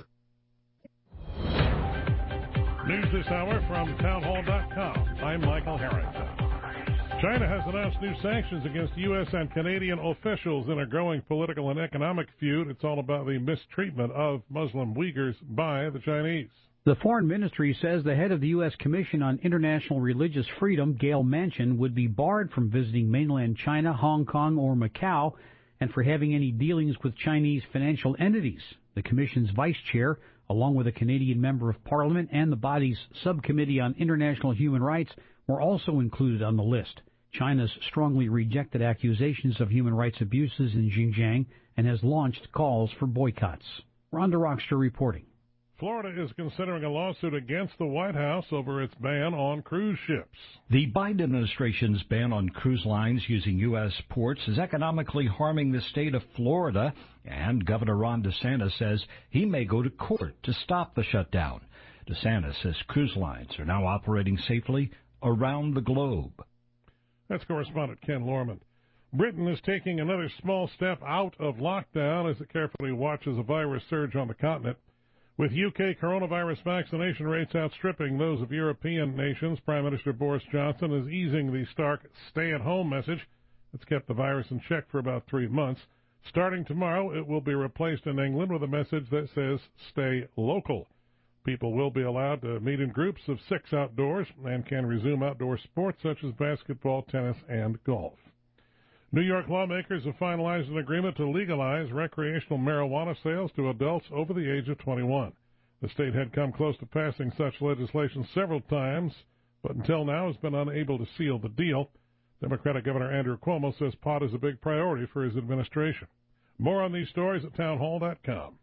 News this hour from townhall dot com. I'm Michael Harrington. China has announced new sanctions against U S and Canadian officials in a growing political and economic feud. It's all about the mistreatment of Muslim Uyghurs by the Chinese. The Foreign Ministry says the head of the U S Commission on International Religious Freedom, Gail Manchin, would be barred from visiting mainland China, Hong Kong, or Macau, and for having any dealings with Chinese financial entities. The Commission's vice chair, along with a Canadian member of Parliament and the body's Subcommittee on International Human Rights, were also included on the list. China's strongly rejected accusations of human rights abuses in Xinjiang and has launched calls for boycotts. Rhonda Rockster reporting. Florida is considering a lawsuit against the White House over its ban on cruise ships. The Biden administration's ban on cruise lines using U S ports is economically harming the state of Florida, and Governor Ron DeSantis says he may go to court to stop the shutdown. DeSantis says cruise lines are now operating safely around the globe. That's correspondent Ken Lorman. Britain is taking another small step out of lockdown as it carefully watches a virus surge on the continent. With U K coronavirus vaccination rates outstripping those of European nations, Prime Minister Boris Johnson is easing the stark stay-at-home message that's kept the virus in check for about three months. Starting tomorrow, it will be replaced in England with a message that says, stay local. People will be allowed to meet in groups of six outdoors and can resume outdoor sports such as basketball, tennis, and golf. New York lawmakers have finalized an agreement to legalize recreational marijuana sales to adults over the age of twenty-one. The state had come close to passing such legislation several times, but until now has been unable to seal the deal. Democratic Governor Andrew Cuomo says pot is a big priority for his administration. More on these stories at townhall dot com.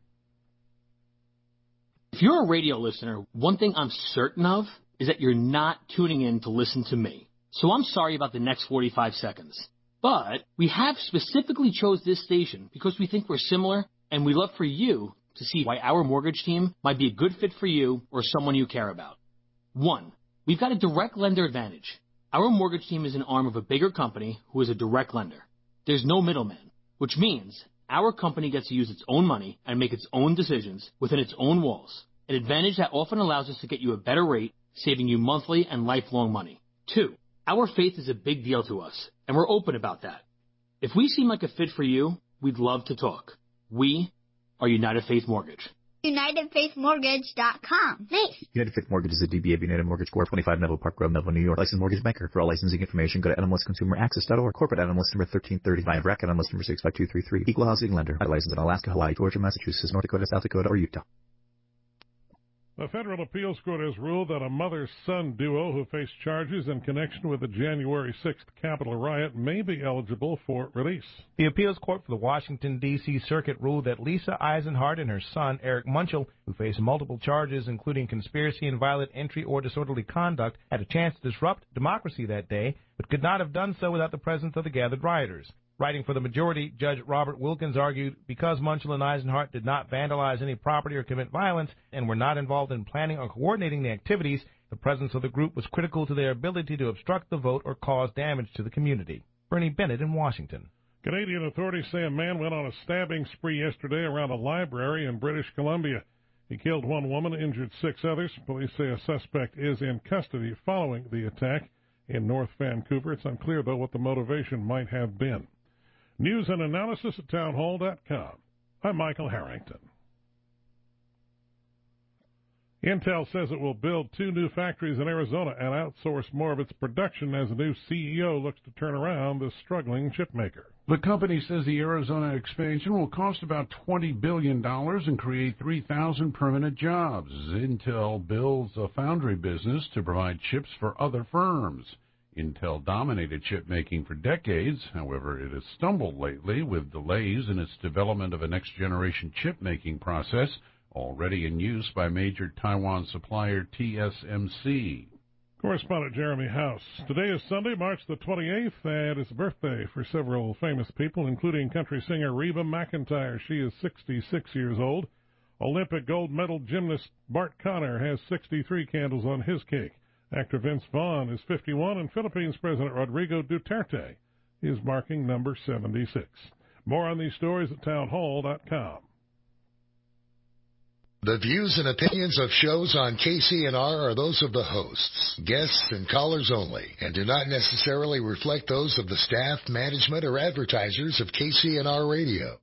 If you're a radio listener, one thing I'm certain of is that you're not tuning in to listen to me. So I'm sorry about the next forty-five seconds. But we have specifically chose this station because we think we're similar, and we love for you to see why our mortgage team might be a good fit for you or someone you care about. One, we've got a direct lender advantage. Our mortgage team is an arm of a bigger company who is a direct lender. There's no middleman, which means our company gets to use its own money and make its own decisions within its own walls, an advantage that often allows us to get you a better rate, saving you monthly and lifelong money. Two, our faith is a big deal to us, and we're open about that. If we seem like a fit for you, we'd love to talk. We are United Faith Mortgage. United Faith Mortgage dot com. Nice. United Faith Mortgage is a D B A of United Mortgage Corp, twenty-five Melville Park Road, Melville, New York. Licensed mortgage banker. For all licensing information, go to N M L S Consumer Access dot org. Corporate N M L S number thirteen thirty-five. Bracket N M L S number six five two three three. Equal housing lender. Licensed in Alaska, Hawaii, Georgia, Massachusetts, North Dakota, South Dakota, or Utah. The federal appeals court has ruled that a mother-son duo who faced charges in connection with the January sixth Capitol riot may be eligible for release. The appeals court for the Washington, D C Circuit ruled that Lisa Eisenhart and her son, Eric Munchel, who face multiple charges including conspiracy and violent entry or disorderly conduct, had a chance to disrupt democracy that day, but could not have done so without the presence of the gathered rioters. Writing for the majority, Judge Robert Wilkins argued because Munchel and Eisenhart did not vandalize any property or commit violence and were not involved in planning or coordinating the activities, the presence of the group was critical to their ability to obstruct the vote or cause damage to the community. Bernie Bennett in Washington. Canadian authorities say a man went on a stabbing spree yesterday around a library in British Columbia. He killed one woman, injured six others. Police say a suspect is in custody following the attack in North Vancouver. It's unclear, though, what the motivation might have been. News and analysis at townhall dot com. I'm Michael Harrington. Intel says it will build two new factories in Arizona and outsource more of its production as a new C E O looks to turn around the struggling chip maker. The company says the Arizona expansion will cost about twenty billion dollars and create three thousand permanent jobs. Intel builds a foundry business to provide chips for other firms. Intel dominated chip making for decades. However, it has stumbled lately with delays in its development of a next-generation chip-making process already in use by major Taiwan supplier T S M C. Correspondent Jeremy House. Today is Sunday, March the twenty-eighth, and it's a birthday for several famous people, including country singer Reba McEntire. She is sixty-six years old. Olympic gold medal gymnast Bart Conner has sixty-three candles on his cake. Actor Vince Vaughn is fifty-one, and Philippines President Rodrigo Duterte is marking number seventy-six. More on these stories at townhall dot com. The views and opinions of shows on K C N R are those of the hosts, guests, and callers only, and do not necessarily reflect those of the staff, management, or advertisers of K C N R Radio.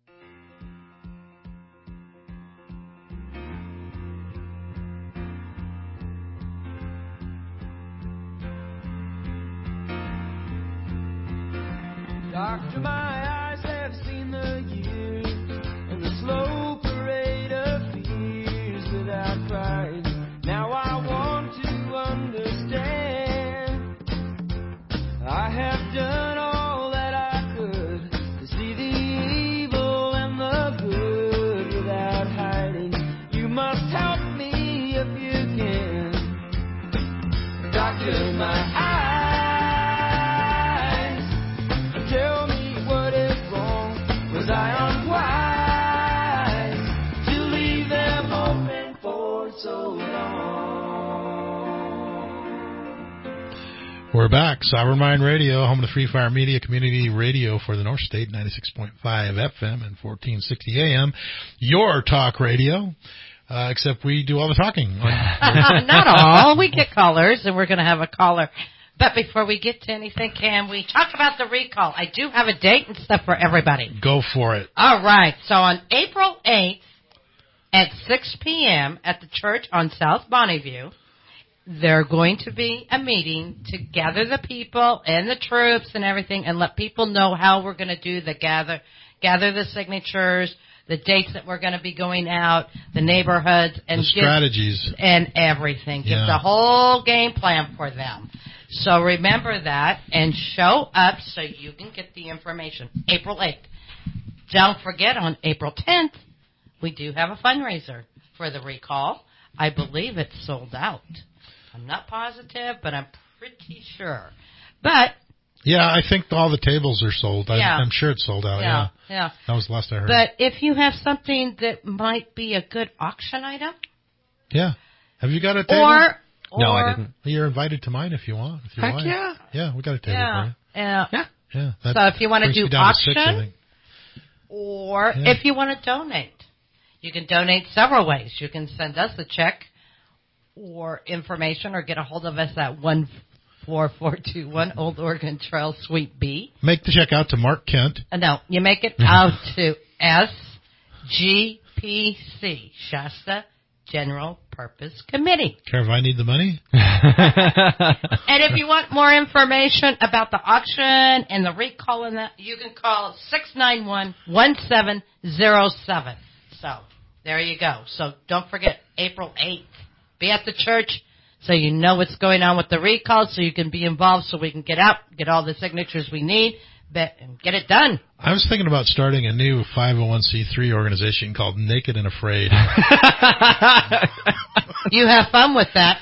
Doctor, my eyes have seen the years and the slow parade of fears without pride. Now I want to understand. I have done all that I could to see the evil and the good without hiding. You must help me if you can. Doctor, my eyes. Tell me what is wrong. Was I unwise to leave them open for so long? We're back. Sovereign Mind Radio, home of the Free Fire Media Community Radio for the North State, ninety-six point five F M and fourteen sixty A M. Your talk radio, uh, except we do all the talking. Not all. We get callers, and we're going to have a caller. But before we get to anything, can we talk about the recall? I do have a date and stuff for everybody. Go for it. All right. So on April eighth at six p.m. at the church on South Bonneview, they're going to be a meeting to gather the people and the troops and everything and let people know how we're going to do the gather, gather the signatures, the dates that we're going to be going out, the neighborhoods, and the strategies. Give, and everything. Give Yeah. the whole game plan for them. So remember that and show up so you can get the information. April eighth. Don't forget, on April tenth, we do have a fundraiser for the recall. I believe it's sold out. I'm not positive, but I'm pretty sure. But Yeah, I think all the tables are sold. I'm, Yeah. I'm sure it's sold out. Yeah. Yeah, yeah. That was the last I heard. But if you have something that might be a good auction item, yeah. Have you got a table? or No, I or- didn't. You're invited to mine if you want. If you Heck like. yeah. Yeah, we got a table Yeah, for you. yeah, yeah. Yeah. That So if you want to brings do me down to six, I auction, think. or Yeah. if you want to donate, you can donate several ways. You can send us a check or information, or get a hold of us at one four four two one Old Oregon Trail, Suite B. Make the check out to Mark Kent. Uh, no, you make it out to S G P C, Shasta General Purpose Committee. Care if I need the money? And if you want more information about the auction and the recall and that, you can call six nine one, one seven zero seven. So there you go. So don't forget, April eighth. Be at the church so you know what's going on with the recall, so you can be involved, so we can get out, get all the signatures we need, bet, and get it done. I was thinking about starting a new five oh one c three organization called Naked and Afraid. You have fun with that.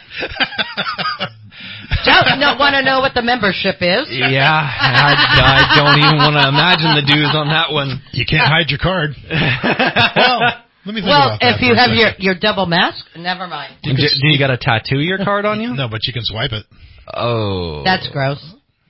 Don't no, want to know what the membership is? Yeah, I, I don't even want to imagine the dues on that one. You can't hide your card. Well, let me think Well, about that if for you a have second. your, your double mask, never mind. Do, do you got to tattoo your card on you? No, but you can swipe it. Oh. That's gross.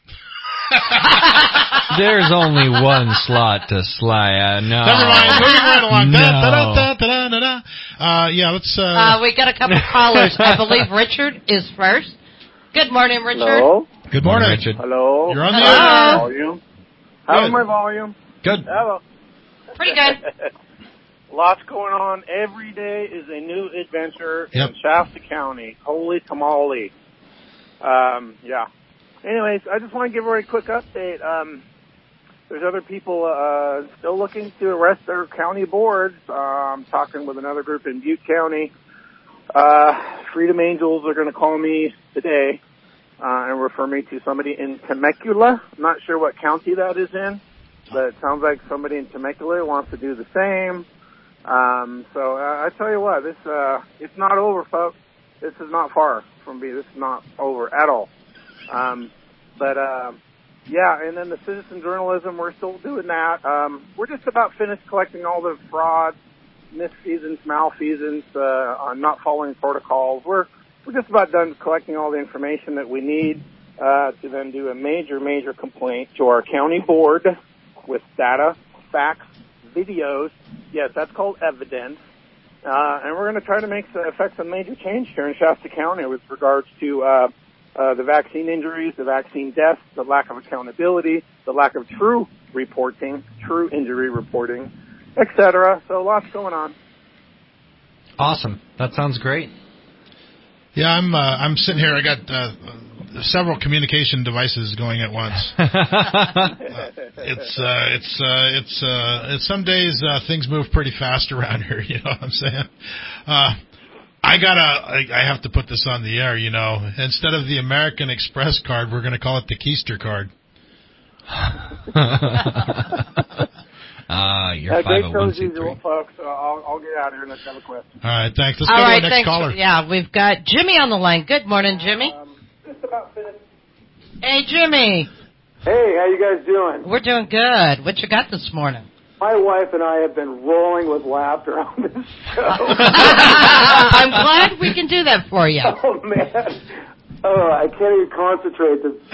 There's only one slot to slide. Uh, no. Never mind. Moving right along. No. Da, da, da, da, da, da, da. Uh, yeah, let's... Uh, Uh, we got a couple of callers. I believe Richard is first. Good morning, Richard. Hello? Good morning, Richard. Hello? You're on the Hello. air. Volume. How's Good. my volume? Good. Hello. Pretty good. Lots going on. Every day is a new adventure Yep. in Shasta County. Holy tamale. Um, yeah. Anyways, I just want to give a very quick update. Um, there's other people uh, still looking to arrest their county boards. Uh, I'm talking with another group in Butte County. Uh, Freedom Angels are going to call me today uh, and refer me to somebody in Temecula. I'm not sure what county that is in, but it sounds like somebody in Temecula wants to do the same. Um, so uh, I tell you what, this uh, it's not over, folks. This is not far from being. This is not over at all. Um, but uh, yeah, and then the citizen journalism, we're still doing that. Um, we're just about finished collecting all the fraud, misfeasance, malfeasance, uh, on not following protocols. We're we're just about done collecting all the information that we need uh, to then do a major, major complaint to our county board with data, facts, videos. Yes, that's called evidence. Uh, and we're going to try to make affect some major change here in Shasta County with regards to uh, uh, the vaccine injuries, the vaccine deaths, the lack of accountability, the lack of true reporting, true injury reporting, et cetera. So lots going on. Awesome. That sounds great. Yeah, I'm uh, I'm sitting here. I got uh, several communication devices going at once. uh, it's uh, it's uh, it's uh, it's some days uh, things move pretty fast around here. You know what I'm saying? Uh, I gotta I, I have to put this on the air. You know, instead of the American Express card, we're going to call it the Keister card. Ah, uh, you're uh, five oh one as c usual, folks. Uh, I'll, I'll get out of here and let's have a question. All right, thanks. Let's All go right, to our next thanks. caller. Yeah, we've got Jimmy on the line. Good morning, Jimmy. Um, just about finished. Hey, Jimmy. Hey, how you guys doing? We're doing good. What you got this morning? My wife and I have been rolling with laughter on this show. I'm glad we can do that for you. Oh, man. Oh, I can't even concentrate. To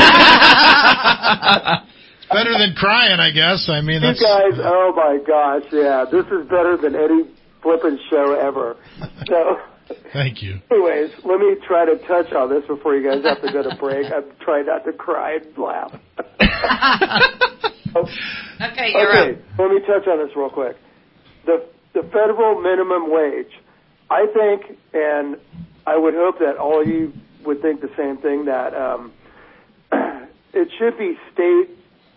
Better than crying, I guess. I mean, you that's... guys, oh my gosh, yeah, this is better than any flippin' show ever. So, thank you. Anyways, let me try to touch on this before you guys have to go to break. I'm trying not to cry and laugh. Okay, you're okay, up. let me touch on this real quick. The the federal minimum wage, I think, and I would hope that all of you would think the same thing, that um, it should be state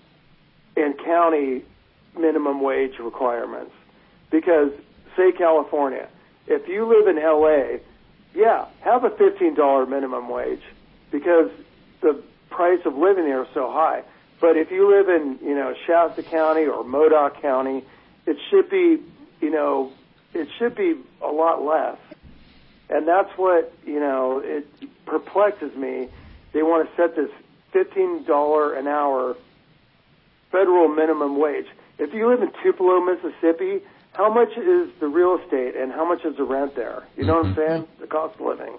and county minimum wage requirements. Because, say California, if you live in L A, yeah, have a fifteen dollars minimum wage because the price of living there is so high. But if you live in, you know, Shasta County or Modoc County, it should be, you know, it should be a lot less. And that's what, you know, it perplexes me. They want to set this fifteen dollars an hour federal minimum wage. If you live in Tupelo, Mississippi, how much is the real estate and how much is the rent there? You know Mm-hmm. what I'm saying? The cost of living.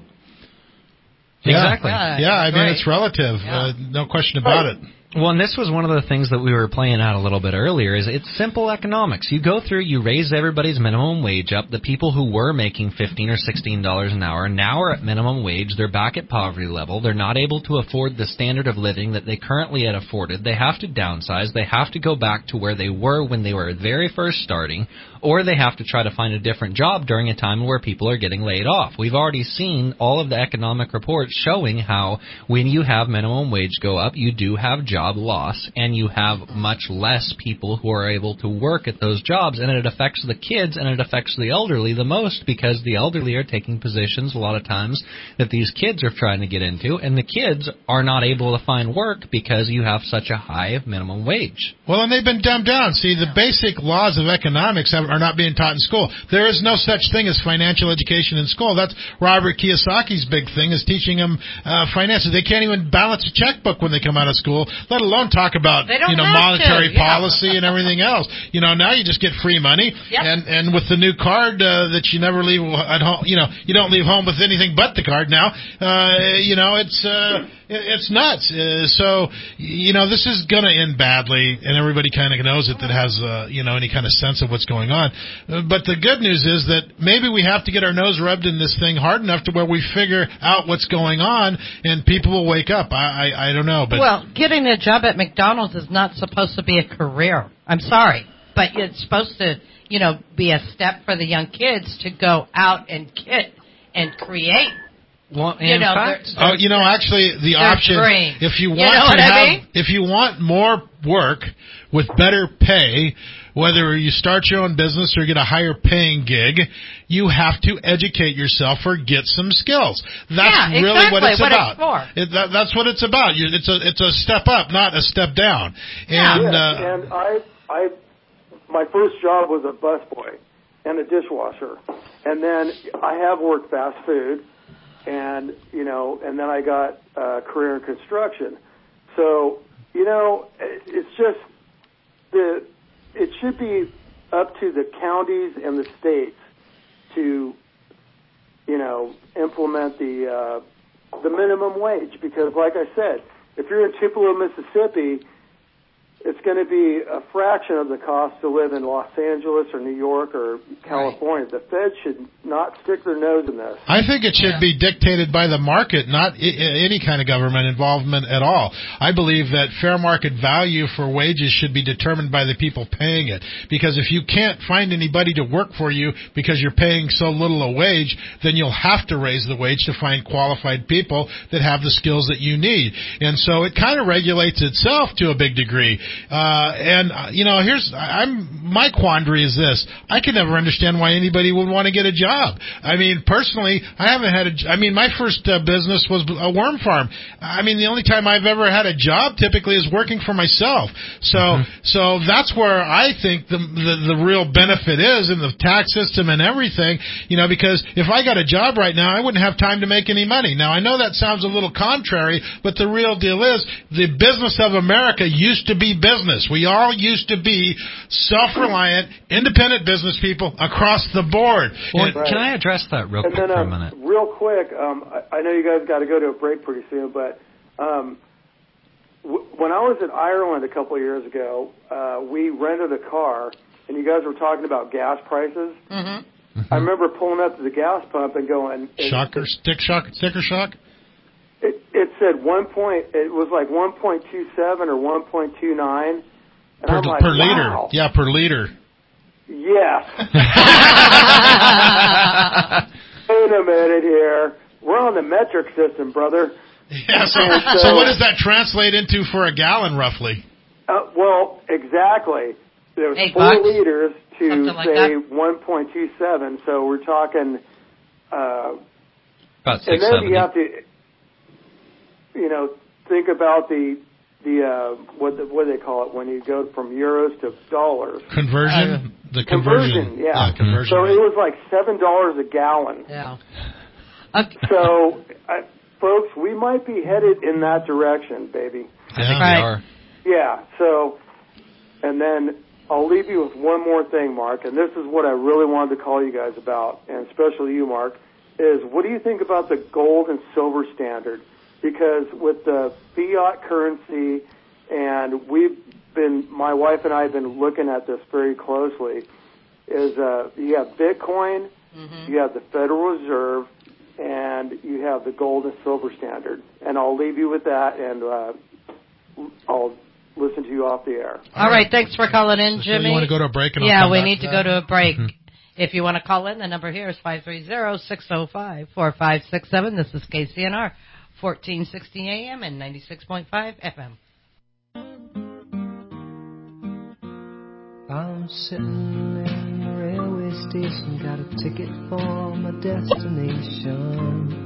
Exactly. Yeah, yeah I mean, Right. it's relative. Yeah. Uh, no question about it. Well, and this was one of the things that we were playing out a little bit earlier, is it's simple economics. You go through, you raise everybody's minimum wage up. The people who were making fifteen or sixteen dollars an hour now are at minimum wage. They're back at poverty level. They're not able to afford the standard of living that they currently had afforded. They have to downsize. They have to go back to where they were when they were very first starting, or they have to try to find a different job during a time where people are getting laid off. We've already seen all of the economic reports showing how when you have minimum wage go up, you do have job loss, and you have much less people who are able to work at those jobs, and it affects the kids and it affects the elderly the most, because the elderly are taking positions a lot of times that these kids are trying to get into, and the kids are not able to find work because you have such a high minimum wage. Well, and they've been dumbed down. See, the basic laws of economics have, are not being taught in school. There is no such thing as financial education in school. That's Robert Kiyosaki's big thing, is teaching them uh, finances. They can't even balance a checkbook when they come out of school, let alone talk about, They don't you know, have monetary to, yeah. policy and everything else. You know, now you just get free money, Yep. and and with the new card uh, that you never leave at home, you know, you don't leave home with anything but the card now. Uh, you know, it's uh, it, it's nuts. Uh, so you know, this is going to end badly, and everybody kind of knows it that has uh, you know, any kind of sense of what's going on. Uh, but the good news is that maybe we have to get our nose rubbed in this thing hard enough to where we figure out what's going on, and people will wake up. I I, I don't know, but Well, getting a job at McDonald's is not supposed to be a career. I'm sorry, but it's supposed to, you know, be a step for the young kids to go out and get and create. Well, You in know, fact, they're- Oh, you know, actually, the Their option, dream. if you You want know to what I have, mean? if you want more work with better pay, whether you start your own business or get a higher paying gig, you have to educate yourself or get some skills. That's Yeah, really what exactly it's what it's about. for. It, that, that's what it's about. You, it's a it's a step up, not a step down. And Yes, uh, and I, I, my first job was a busboy and a dishwasher, and then I have worked fast food, and you know, and then I got a career in construction. So you know, it- it's just the it should be up to the counties and the states to, you know, implement the uh, the minimum wage, because, like I said, if you're in Tupelo, Mississippi, it's going to be a fraction of the cost to live in Los Angeles or New York or California. Right. The Fed should not stick their nose in this. I think it should yeah. be dictated by the market, not I- any kind of government involvement at all. I believe that fair market value for wages should be determined by the people paying it. Because if you can't find anybody to work for you because you're paying so little a wage, then you'll have to raise the wage to find qualified people that have the skills that you need. And so it kind of regulates itself to a big degree. Uh, and, uh, you know, here's, I'm, my quandary is this. I can never understand why anybody would want to get a job. I mean, personally, I haven't had a, I mean, my first uh, business was a worm farm. I mean, the only time I've ever had a job typically is working for myself. So, mm-hmm. so that's where I think the, the, the real benefit is in the tax system and everything, you know, because if I got a job right now, I wouldn't have time to make any money. Now, I know that sounds a little contrary, but the real deal is the business of America used to be business. We all used to be self-reliant, independent business people across the board. Well, right. Can I address that real and quick then, for um, a minute? Real quick, um, I, I know you guys got to go to a break pretty soon, but um, w- when I was in Ireland a couple of years ago, uh, we rented a car, and you guys were talking about gas prices. Mm-hmm. Mm-hmm. I remember pulling up to the gas pump and going... Shocker, it, stick shock, sticker shock? It, it said one point, it was like one point two seven or one point two nine. And per, I'm like, per liter. wow. Yeah, per liter. Yes. Wait a minute here. We're on the metric system, brother. Yeah, so, so, so what does that translate into for a gallon, roughly? Uh, well, exactly. There's Eight four bucks? liters to, like say, that? one point two seven. So we're talking... Uh, About six and then seventy. you have to... You know, think about the the uh, what the, what do they call it when you go from euros to dollars? Conversion. Uh, the conversion. conversion yeah. yeah. Conversion. So it was like seven dollars a gallon. Yeah. Okay. So, uh, folks, we might be headed in that direction, baby. I think right. we are. Yeah. So, and then I'll leave you with one more thing, Mark, and this is what I really wanted to call you guys about, and especially you, Mark, is what do you think about the gold and silver standard? Because with the fiat currency, and we've been, my wife and I have been looking at this very closely, is uh, you have Bitcoin, mm-hmm. you have the Federal Reserve, and you have the gold and silver standard. And I'll leave you with that, and uh, I'll listen to you off the air. All right, thanks for calling in, Jimmy. So you want to go to a break? And I'll yeah, come we back need to to that? go to a break. Mm-hmm. If you want to call in, the number here is five three zero, six zero five, four five six seven. This is K C N R, fourteen sixty A M and ninety-six point five F M. I'm sitting in the railway station, got a ticket for my destination.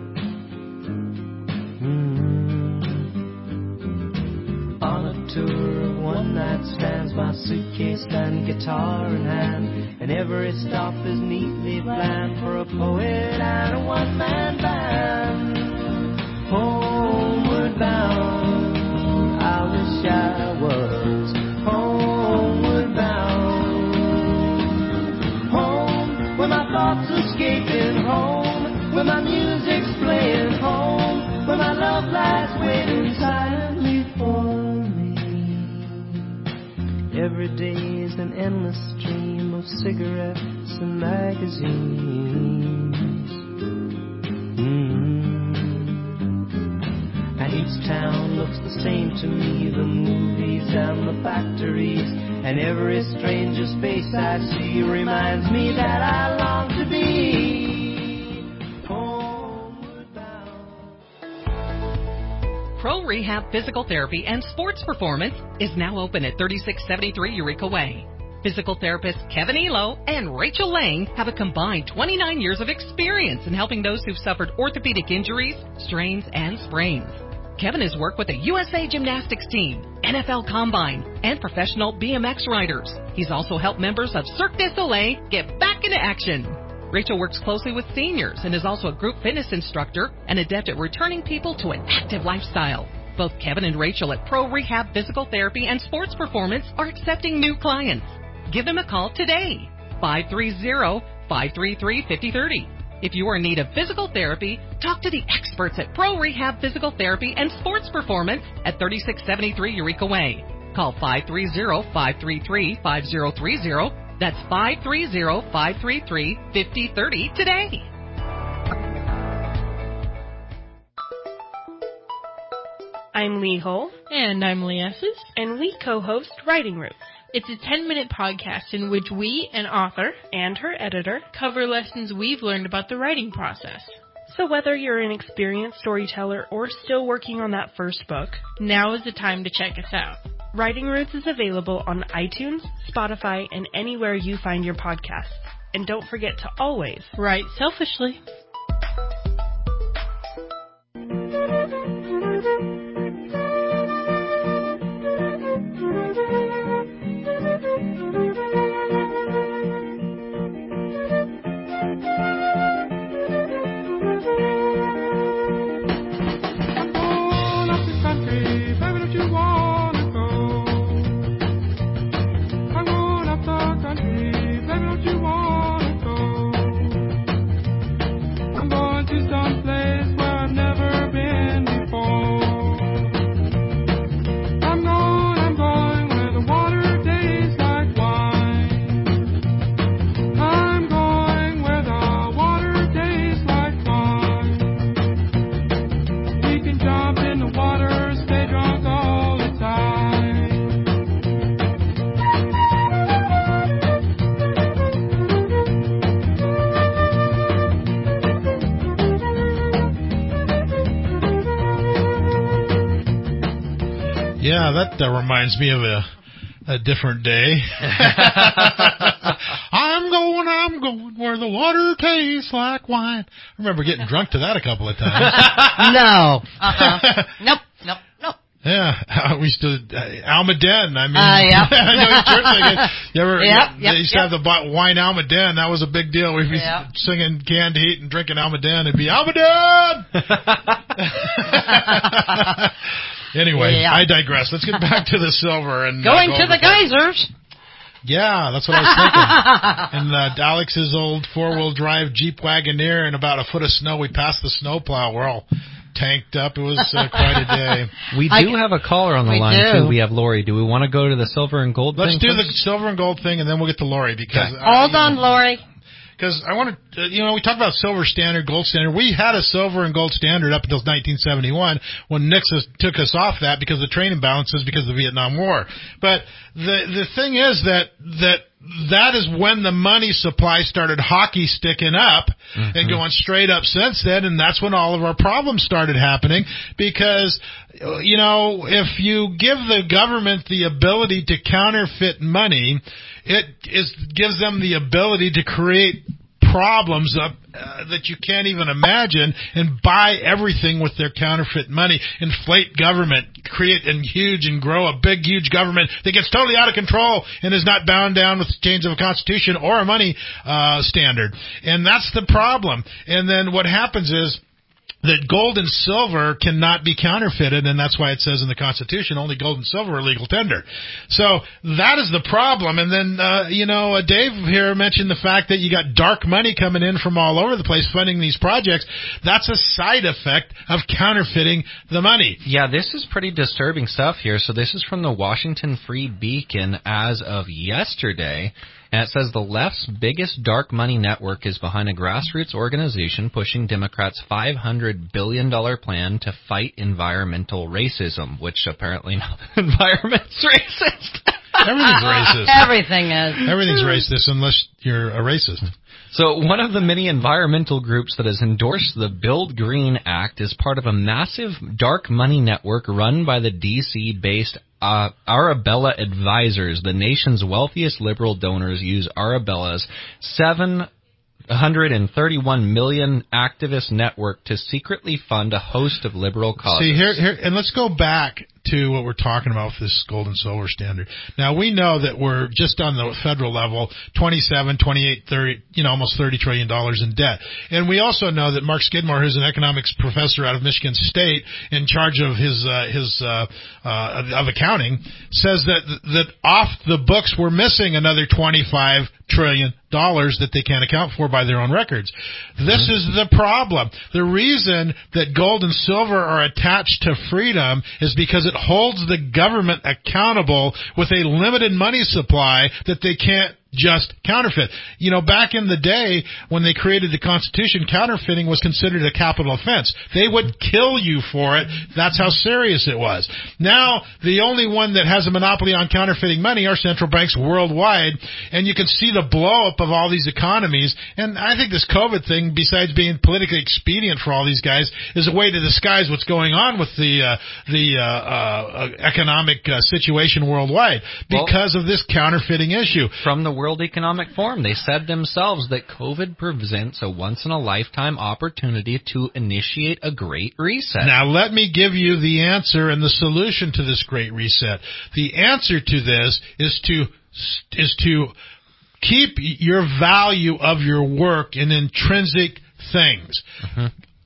Mm-hmm. On a tour of one night stands, my suitcase and guitar in hand, and every stop is neatly planned for a poet and a one-man band. Homeward bound, I wish I was homeward bound. Home, where my thoughts escaping, home, where my music's playing, home, where my love lies waiting silently for me. Every day is an endless stream of cigarettes and magazines. And each town looks the same to me, the movies and the factories, and every stranger's face I see reminds me that I long to be homeward bound. Pro Rehab Physical Therapy and Sports Performance is now open at thirty-six seventy-three Eureka Way. Physical therapists Kevin Elo and Rachel Lang have a combined twenty-nine years of experience in helping those who've suffered orthopedic injuries, strains, and sprains. Kevin has worked with the U S A Gymnastics team, N F L Combine, and professional B M X riders. He's also helped members of Cirque du Soleil get back into action. Rachel works closely with seniors and is also a group fitness instructor and adept at returning people to an active lifestyle. Both Kevin and Rachel at Pro Rehab Physical Therapy and Sports Performance are accepting new clients. Give them a call today, five three zero, five three three, five zero three zero. If you are in need of physical therapy, talk to the experts at Pro Rehab Physical Therapy and Sports Performance at thirty-six seventy-three Eureka Way. Call five three zero, five three three, five zero three zero. That's five three zero, five three three, five zero three zero today. I'm Lee Hull. And I'm Lee Esses. And we co-host Writing Roots. It's a ten-minute podcast in which we, an author, and her editor, cover lessons we've learned about the writing process. So whether you're an experienced storyteller or still working on that first book, now is the time to check us out. Writing Roots is available on iTunes, Spotify, and anywhere you find your podcasts. And don't forget to always write selfishly. Yeah, that uh, reminds me of a, a different day. I'm going, I'm going where the water tastes like wine. I remember getting drunk to that a couple of times. No. Uh-uh. Nope, nope, nope. Yeah, uh, we used to, uh, Almaden, I mean. Uh, yeah. I know you're thinking, you ever, yep, they yep, used yep. to have the bo- wine Almaden, that was a big deal. We'd be Yep. singing Canned Heat and drinking Almaden, it'd be Almaden! Anyway, Yeah. I digress. Let's get back to the silver and uh, Going go to over the geysers. Yeah, that's what I was thinking. And uh, Alex's old four-wheel drive Jeep Wagoneer and about a foot of snow. We passed the snowplow. We're all tanked up. It was uh, quite a day. We do have a caller on the we line, do. too. We have Lori. Do we want to go to the silver and gold Let's thing do first? the silver and gold thing, and then we'll get to Lori because uh, Hold you on, know, Lori. Because I want to, uh, you know, we talk about silver standard, gold standard. We had a silver and gold standard up until nineteen seventy-one when Nixon took us off that because of the trade imbalances because of the Vietnam War. But the the thing is that that that is when the money supply started hockey sticking up mm-hmm. and going straight up since then, and that's when all of our problems started happening because, you know, if you give the government the ability to counterfeit money, it is gives them the ability to create problems up, uh, that you can't even imagine and buy everything with their counterfeit money, inflate government, create and huge and grow a big, huge government that gets totally out of control and is not bound down with the chains of a constitution or a money uh, standard. And that's the problem. And then what happens is that gold and silver cannot be counterfeited, and that's why it says in the Constitution only gold and silver are legal tender. So that is the problem. And then, uh, you know, uh, Dave here mentioned the fact that you got dark money coming in from all over the place funding these projects. That's a side effect of counterfeiting the money. Yeah, this is pretty disturbing stuff here. So this is from the Washington Free Beacon as of yesterday. And it says the left's biggest dark money network is behind a grassroots organization pushing Democrats' five hundred billion dollars plan to fight environmental racism, which apparently no, environment's racist. Everything's racist. Everything is. Everything's racist unless you're a racist. So one of the many environmental groups that has endorsed the Build Green Act is part of a massive dark money network run by the D C-based uh, Arabella Advisors. The nation's wealthiest liberal donors use Arabella's seven hundred thirty-one million activist network to secretly fund a host of liberal causes. See, here, here, and let's go back to what we're talking about with this gold and silver standard. Now, we know that we're just on the federal level, twenty-seven, twenty-eight, thirty, you know, almost thirty trillion dollars in debt. And we also know that Mark Skidmore, who's an economics professor out of Michigan State in charge of his, uh, his, uh, uh, of accounting, says that, that off the books we're missing another twenty-five trillion dollars that they can't account for by their own records. This mm-hmm. is the problem. The reason that gold and silver are attached to freedom is because it holds the government accountable with a limited money supply that they can't just counterfeit. You know, back in the day when they created the Constitution, counterfeiting was considered a capital offense. They would kill you for it. That's how serious it was. Now, the only one that has a monopoly on counterfeiting money are central banks worldwide, and you can see the blow-up of all these economies. And I think this COVID thing, besides being politically expedient for all these guys, is a way to disguise what's going on with the uh, the uh, uh, economic uh, situation worldwide because well, of this counterfeiting issue. From the World Economic Forum, they said themselves that COVID presents a once-in-a-lifetime opportunity to initiate a great reset. Now, let me give you the answer and the solution to this great reset. The answer to this is to is to keep your value of your work in intrinsic things. Mm-hmm.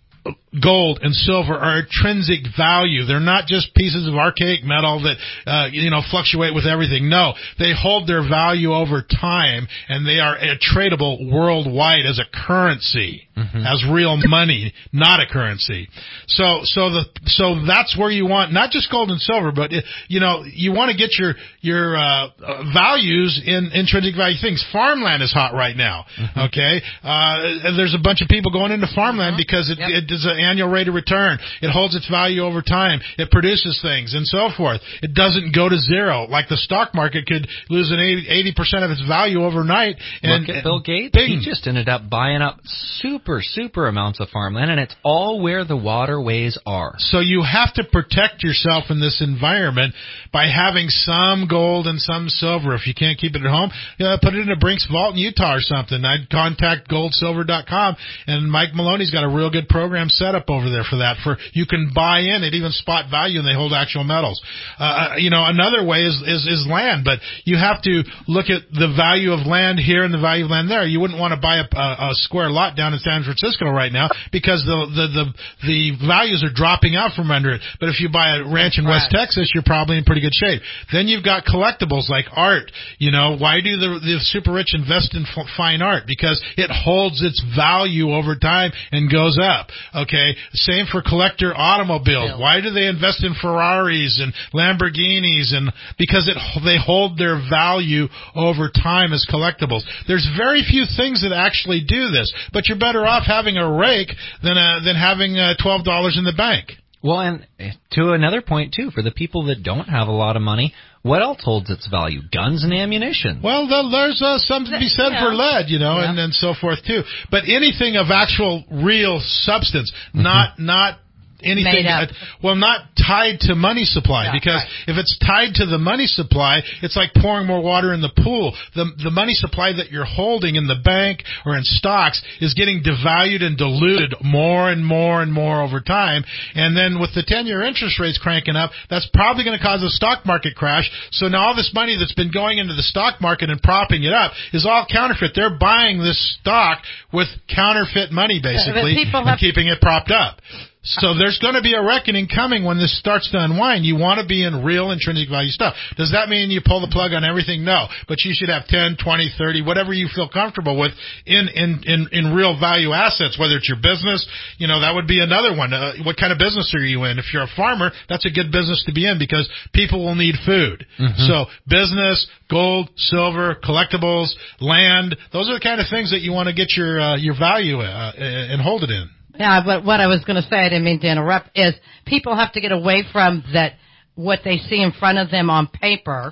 Gold and silver are intrinsic value. They're not just pieces of archaic metal that, uh, you know, fluctuate with everything. No, they hold their value over time, and they are tradable worldwide as a currency, mm-hmm. as real money, not a currency. So, so the, so that's where you want, not just gold and silver, but, you know, you want to get your, your, uh, values in intrinsic value things. Farmland is hot right now. Mm-hmm. Okay. Uh, there's a bunch of people going into farmland mm-hmm. because it, yep. it is an annual rate of return. It holds its value over time. It produces things and so forth. It doesn't go to zero. Like the stock market could lose an eighty percent of its value overnight. And look at Bill Gates. Bing. He just ended up buying up super, super amounts of farmland, and it's all where the waterways are. So you have to protect yourself in this environment by having some gold and some silver. If you can't keep it at home, you know, put it in a Brinks vault in Utah or something. I'd contact gold silver dot com, and Mike Maloney's got a real good program set up over there for that. For you can buy in at even spot value, and they hold actual metals. Uh, you know, another way is, is is land, but you have to look at the value of land here and the value of land there. You wouldn't want to buy a, a, a square lot down in San Francisco right now because the the the, the values are dropping out from under it. But if you buy a ranch in West Texas, you're probably in pretty good shape. Then you've got collectibles like art. You know, why do the the super rich invest in f- fine art? Because it holds its value over time and goes up. Okay, same for collector automobiles. Bill. Why do they invest in Ferraris and Lamborghinis? And because it they hold their value over time as collectibles. There's very few things that actually do this, but you're better off having a rake than a, than having uh, twelve dollars in the bank. Well, and to another point, too, for the people that don't have a lot of money, what else holds its value? Guns and ammunition. Well, there's uh, something to be said yeah. for lead, you know, yeah. and, and so forth, too. But anything of actual real substance, mm-hmm. not not anything, uh, well, not tied to money supply, yeah, because right. if it's tied to the money supply, it's like pouring more water in the pool. The the money supply that you're holding in the bank or in stocks is getting devalued and diluted more and more and more over time. And then with the ten-year interest rates cranking up, that's probably going to cause a stock market crash. So now all this money that's been going into the stock market and propping it up is all counterfeit. They're buying this stock with counterfeit money, basically, and have- keeping it propped up. So there's going to be a reckoning coming when this starts to unwind. You want to be in real intrinsic value stuff. Does that mean you pull the plug on everything? No. But you should have ten, twenty, thirty, whatever you feel comfortable with in, in, in, in real value assets, whether it's your business. You know, that would be another one. Uh, what kind of business are you in? If you're a farmer, that's a good business to be in because people will need food. Mm-hmm. So business, gold, silver, collectibles, land, those are the kind of things that you want to get your, uh, your value uh, and hold it in. Yeah, but what I was going to say, I didn't mean to interrupt, is people have to get away from that what they see in front of them on paper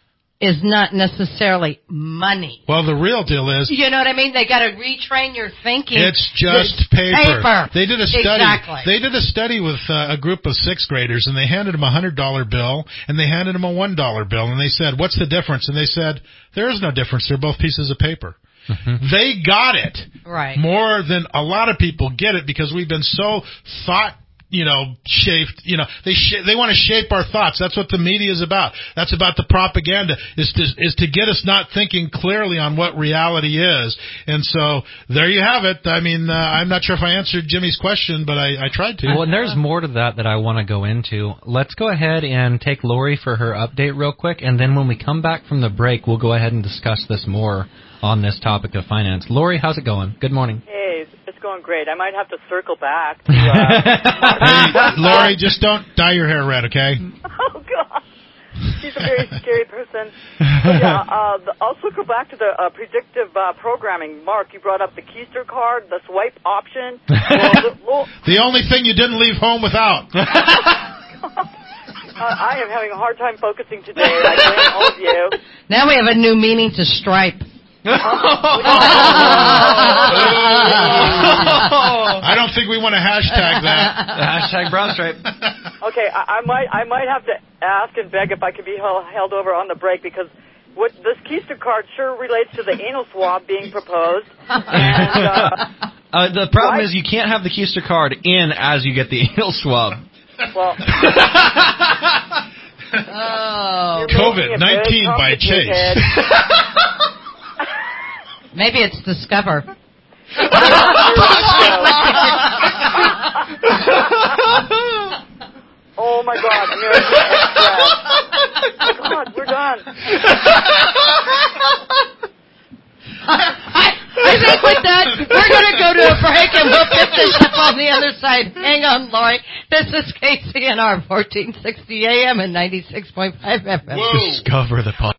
is not necessarily money. Well, the real deal is... You know what I mean? They got to retrain your thinking. It's just it's paper. paper. They did a study. Exactly. They did a study with uh, a group of sixth graders, and they handed them a one hundred dollar bill, and they handed them a one dollar bill, and they said, what's the difference? And they said, there is no difference. They're both pieces of paper. Mm-hmm. They got it right. more than a lot of people get it because we've been so thought, you know, shaped, you know, they sh- they want to shape our thoughts. That's what the media is about. That's about the propaganda, is to, is to get us not thinking clearly on what reality is. And so there you have it. I mean, uh, I'm not sure if I answered Jimmy's question, but I, I tried to. Well, and there's more to that that I want to go into. Let's go ahead and take Lori for her update real quick, and then when we come back from the break, we'll go ahead and discuss this more on this topic of finance. Lori, how's it going? Good morning. Hey, it's going great. I might have to circle back. To, uh, hey, Lori, just don't dye your hair red, okay? she's a very scary person. But yeah, uh, the, I'll circle back to the uh, predictive uh, programming. Mark, you brought up the Keister card, the swipe option. Well, the, well, the only thing you didn't leave home without. uh, I am having a hard time focusing today. I blame all of you. Now we have a new meaning to stripe. I don't think we want to hashtag that. Hashtag brown stripe. Okay, I, I might I might have to ask and beg if I could be held, held over on the break, because what this Keister card sure relates to the anal swab being proposed. And, uh, uh, the problem why? is you can't have the Keister card in as you get the anal swab. Well, oh, COVID nineteen by Chase. Maybe it's Discover. Oh my God, American Express. Oh God, we're done. I, I think with that, we're going to go to a break and we'll pick this up on the other side. Hang on, Lori. This is K C N R fourteen sixty A M and ninety-six point five F M. Whoa. Discover the podcast.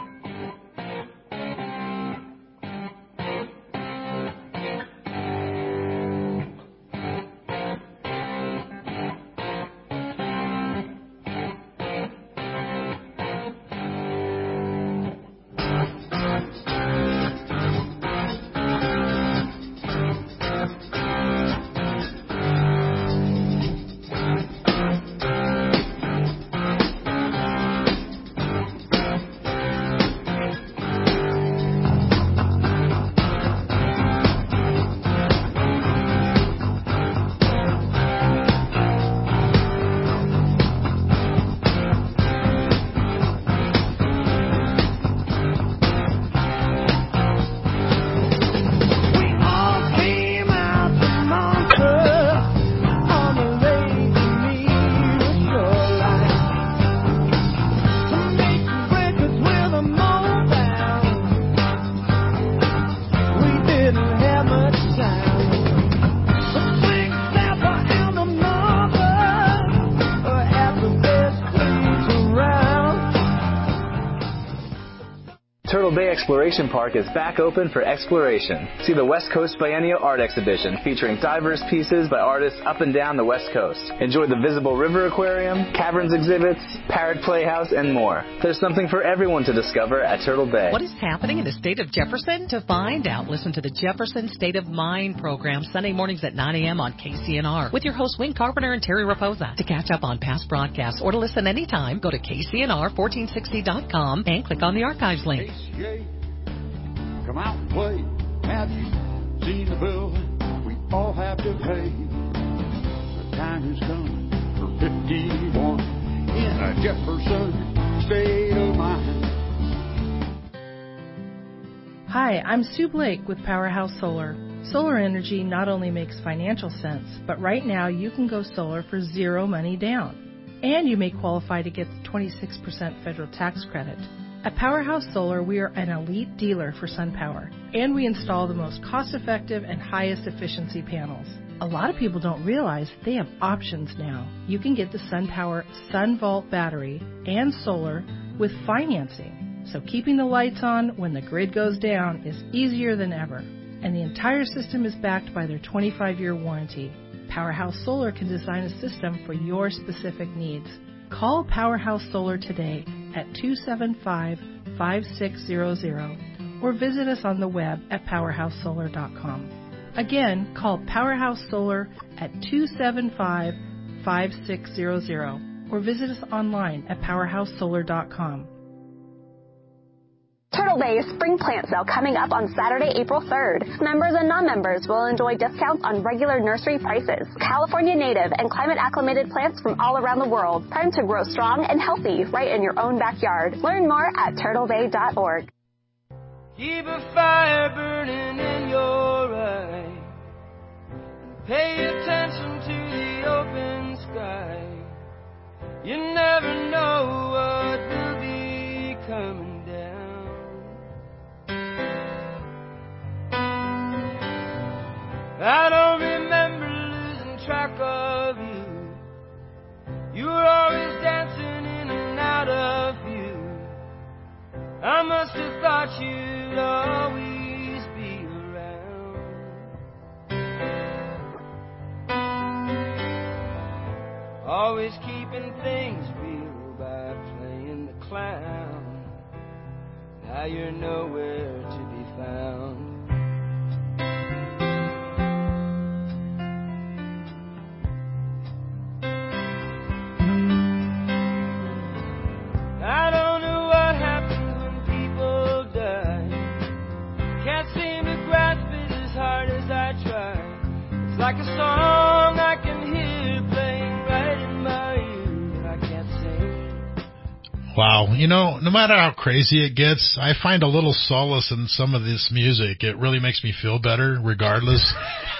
Turtle Bay Exploration Park is back open for exploration. See the West Coast Biennial Art Exhibition featuring diverse pieces by artists up and down the West Coast. Enjoy the Visible River Aquarium, caverns exhibits, parrot playhouse, and more. There's something for everyone to discover at Turtle Bay. What is happening in the state of Jefferson? To find out, listen to the Jefferson State of Mind program Sunday mornings at nine a.m. on K C N R with your hosts Wayne Carpenter and Terry Raposa. To catch up on past broadcasts or to listen anytime, go to K C N R fourteen sixty dot com and click on the archives link. Come out and play. Have you seen the bill we all have to pay? The time has come for fifty-one in a Jefferson state of mind. Hi, I'm Sue Blake with Powerhouse Solar. Solar energy not only makes financial sense, but right now you can go solar for zero money down. And you may qualify to get the twenty-six percent federal tax credit. At Powerhouse Solar, we are an elite dealer for SunPower, and we install the most cost-effective and highest efficiency panels. A lot of people don't realize they have options now. You can get the SunPower SunVault battery and solar with financing. So keeping the lights on when the grid goes down is easier than ever. And the entire system is backed by their twenty-five year warranty. Powerhouse Solar can design a system for your specific needs. Call Powerhouse Solar today at two seven five, five six zero zero or visit us on the web at powerhouse solar dot com. Again, call Powerhouse Solar at two seven five, five six zero zero or visit us online at powerhouse solar dot com. Turtle Bay Spring Plant Sale coming up on Saturday, April third. Members and non-members will enjoy discounts on regular nursery prices. California native and climate-acclimated plants from all around the world. Time to grow strong and healthy right in your own backyard. Learn more at turtle bay dot org. Keep a fire burning in your eye. Pay attention to the open sky. You never know what will be coming. I don't remember losing track of you. You were always dancing in and out of view. always keeping things real by playing the clown. Now you're nowhere to be found. I don't know what happens when people die. Can't seem to grasp it as hard as I try. It's like a song I can hear playing right in my ear, but I can't sing. Wow. You know, no matter how crazy it gets, I find a little solace in some of this music. It really makes me feel better, regardless.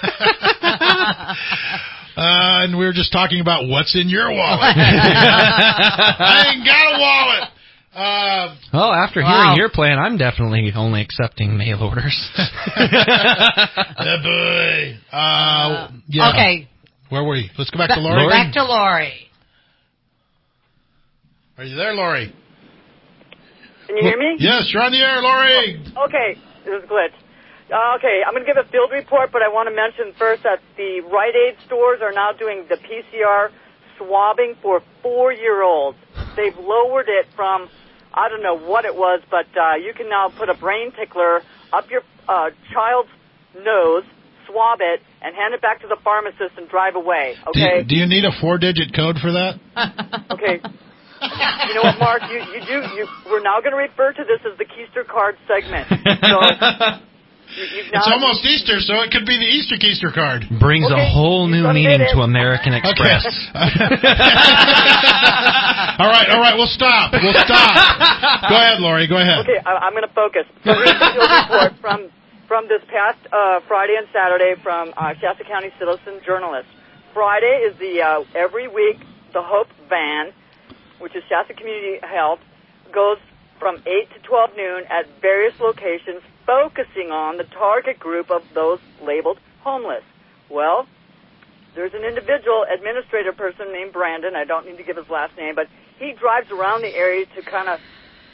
Uh, and we were just talking about what's in your wallet. I ain't got a wallet. Uh, well, after wow. hearing your plan, I'm definitely only accepting mail orders. Yeah, boy. Uh, yeah. Okay. Where were we? Let's go back to Lori. Lori. Back to Lori. Are you there, Lori? Can you hear me? Yes, you're on the air, Lori. Oh, okay, this is glitch. Uh, okay, I'm going to give a field report, but I want to mention first that the Rite Aid stores are now doing the P C R swabbing for four-year-olds. They've lowered it from, I don't know what it was, but uh, you can now put a brain tickler up your uh, child's nose, swab it, and hand it back to the pharmacist and drive away, okay? Do you, do you need a four-digit code for that? Okay. You know what, Mark? You, you do. You, we're now going to refer to this as the Keister card segment. So... It's almost Easter, so it could be the Easter Keister card. Brings okay, a whole new meaning to American Express. all right, all right, we'll stop. We'll stop. Go ahead, Lori, go ahead. Okay, I, I'm going to focus. So here's the field report from, from this past uh, Friday and Saturday from uh, Shasta County Citizen Journalist. Friday is the uh, every week the Hope Van, which is Shasta Community Health, goes from eight to twelve noon at various locations, focusing on the target group of those labeled homeless. Well, there's an individual administrative person named Brandon. I don't need to give his last name, but he drives around the area to kind of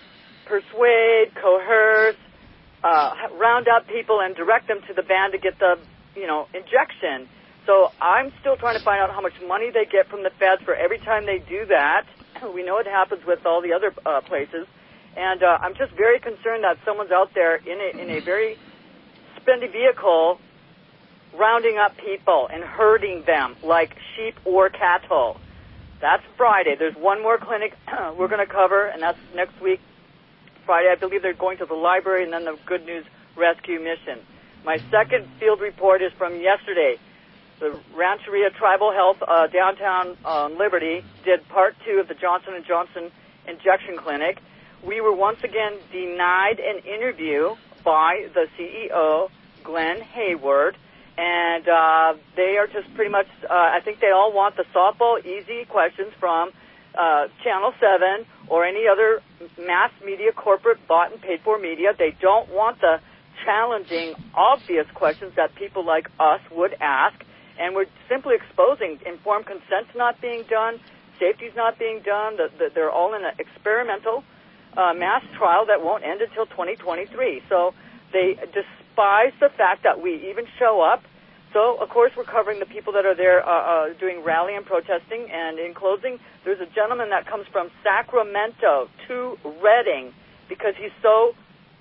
persuade, coerce, uh, round up people and direct them to the van to get the, you know, injection. So I'm still trying to find out how much money they get from the feds for every time they do that. We know it happens with all the other uh, places. And uh, I'm just very concerned that someone's out there in a, in a very spendy vehicle rounding up people and herding them like sheep or cattle. That's Friday. There's one more clinic we're going to cover, and that's next week, Friday. I believe they're going to the library and then the Good News Rescue Mission. My second field report is from yesterday. The Rancheria Tribal Health uh, downtown uh, Liberty did part two of the Johnson and Johnson injection clinic. We were once again denied an interview by the C E O, Glenn Hayward, and uh, they are just pretty much, uh, I think they all want the softball, easy questions from uh, Channel seven or any other mass media, corporate, bought and paid for media. They don't want the challenging, obvious questions that people like us would ask, and we're simply exposing informed consent's not being done, safety's not being done, the, the, they're all in an experimental Uh, mass trial that won't end until twenty twenty-three. So they despise the fact that we even show up. So, of course, we're covering the people that are there uh, uh, doing rally and protesting. And in closing, there's a gentleman that comes from Sacramento to Redding because he's so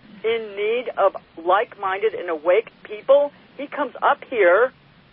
in need of like-minded and awake people. He comes up here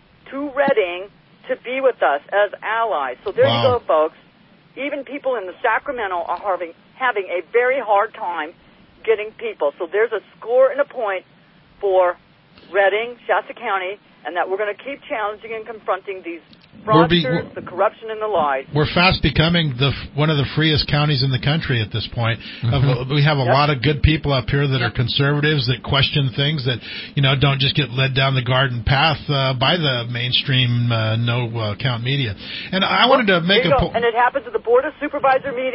to Redding to be with us as allies. So there wow. you go, folks. Even people in the Sacramento are having having a very hard time getting people. So there's a score and a point for Redding, Shasta County, and that we're going to keep challenging and confronting these fraudsters, be, the corruption, and the lies. We're fast becoming the one of the freest counties in the country at this point. Mm-hmm. We have a yep. lot of good people up here that yep. are conservatives, that question things, that you know don't just get led down the garden path uh, by the mainstream uh, no uh, count media. And I well, wanted to make a po- and it happens at the Board of Supervisor meetings.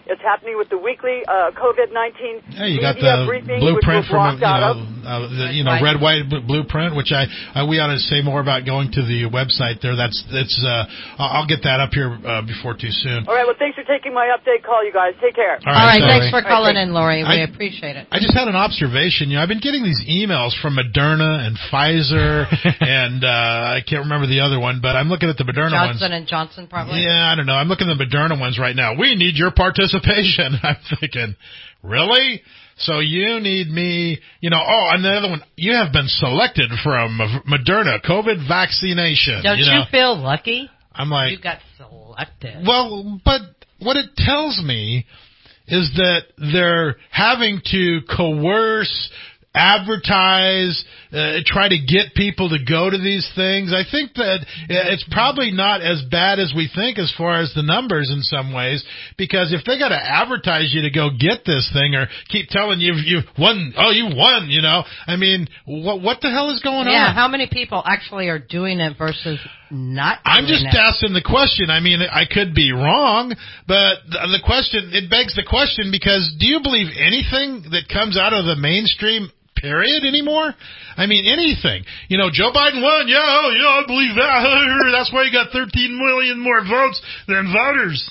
It's happening with the weekly uh, COVID nineteen Yeah, you media got the briefing, blueprint which from, we're blocked you out know, of. uh, the, you know, red, white b- blueprint, which I, I, we ought to say more about going to the website there. That's, that's, uh, I'll get that up here, uh, before too soon. All right, well, thanks for taking my update call, you guys. Take care. All All right, right, thanks Lori. for calling in, Lori. I- We appreciate it. I just had an observation. You know, I've been getting these emails from Moderna and Pfizer and, uh, I can't remember the other one, but I'm looking at the Moderna ones. Johnson and Johnson, probably. Yeah, I don't know. I'm looking at the Moderna ones right now. We need your participation. I'm thinking, really? So you need me, you know, oh, and the other one, you have been selected from Moderna COVID vaccination. Don't you, you, know? feel lucky? I'm like, You got selected. well, but what it tells me is that they're having to coerce, advertise, uh, try to get people to go to these things. I think that it's probably not as bad as we think as far as the numbers in some ways, because if they got to advertise you to go get this thing or keep telling you you won, oh, you won, you know, I mean, what what the hell is going yeah, on? how many people actually are doing it versus not I'm doing just it? asking the question. I mean, I could be wrong, but the question, it begs the question, because do you believe anything that comes out of the mainstream period anymore? I mean, anything. You know, Joe Biden won. Yeah, oh, yeah, I believe that. That's why he got thirteen million more votes than voters.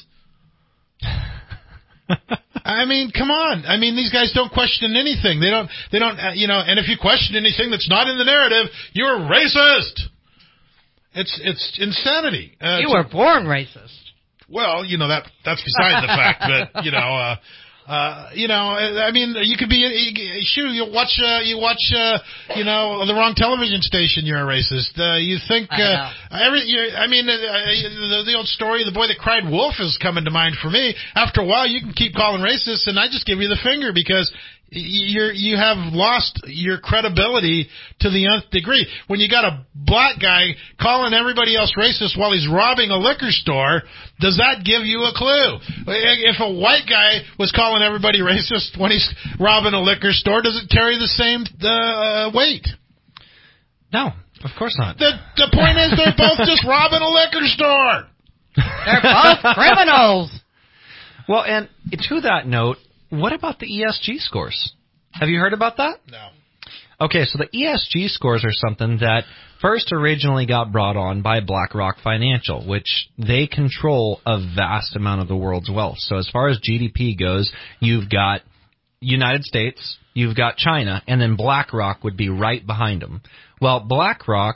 I mean, come on. I mean, these guys don't question anything. They don't, they don't, uh, you know, and if you question anything that's not in the narrative, you're racist. It's, it's insanity. Uh, you were born racist. Well, you know, that, that's beside the fact, but, you know, uh, Uh, you know, I mean, you could be, you, sure, you watch, uh, you watch, uh, you know, the wrong television station, you're a racist. Uh, you think, uh, every, you're, I mean, uh, the, the old story, the boy that cried wolf is coming to mind for me. After a while, you can keep calling racist, and I just give you the finger, because you're, you have lost your credibility to the nth degree. When you got a black guy calling everybody else racist while he's robbing a liquor store, does that give you a clue? If a white guy was calling everybody racist when he's robbing a liquor store, does it carry the same uh, weight? No, of course not. The, the point is, they're both just robbing a liquor store. They're both criminals. Well, and to that note, what about the E S G scores? Have you heard about that? No. Okay, so the E S G scores are something that first originally got brought on by BlackRock Financial, which they control a vast amount of the world's wealth. So as far as G D P goes, you've got United States, you've got China, and then BlackRock would be right behind them. Well, BlackRock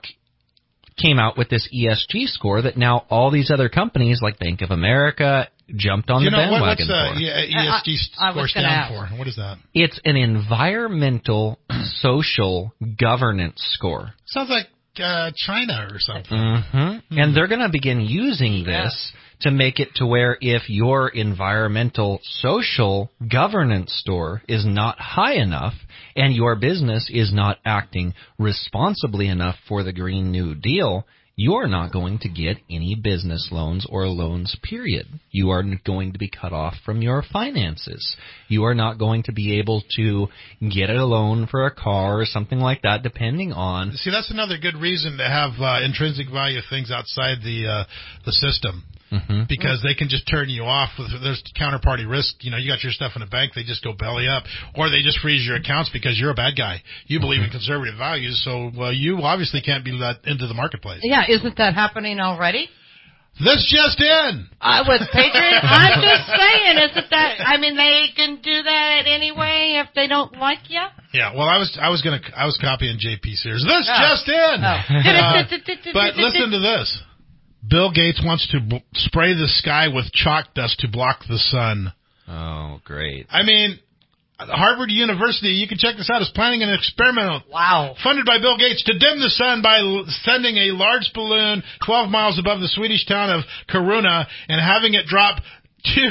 came out with this E S G score that now all these other companies like Bank of America jumped on you the know, what, bandwagon what's for. the E S G I- I was score gonna stand ask. for? What is that? It's an environmental social governance score. Sounds like uh, China or something. Mm-hmm. Hmm. And they're going to begin using this to make it to where if your environmental social governance score is not high enough and your business is not acting responsibly enough for the Green New Deal, you're not going to get any business loans or loans, period. You are going to be cut off from your finances. You are not going to be able to get a loan for a car or something like that, depending on... See, that's another good reason to have uh, intrinsic value things outside the uh, the system. Mm-hmm. Because they can just turn you off. With, there's counterparty risk. You know, you got your stuff in a bank, they just go belly up. Or they just freeze your accounts because you're a bad guy. You believe in conservative values, so well, you obviously can't be let into the marketplace. Yeah, isn't that happening already? This just in. I was Patriot. I'm just saying, isn't that? I mean, they can do that anyway if they don't like you. Yeah, well, I was I was gonna I was copying J P Sears. This Oh. just in. Oh. Uh, but listen to this. Bill Gates wants to b- spray the sky with chalk dust to block the sun. Oh, great. I mean, Harvard University, you can check this out, is planning an experiment wow. funded by Bill Gates to dim the sun by l- sending a large balloon twelve miles above the Swedish town of Kiruna and having it drop two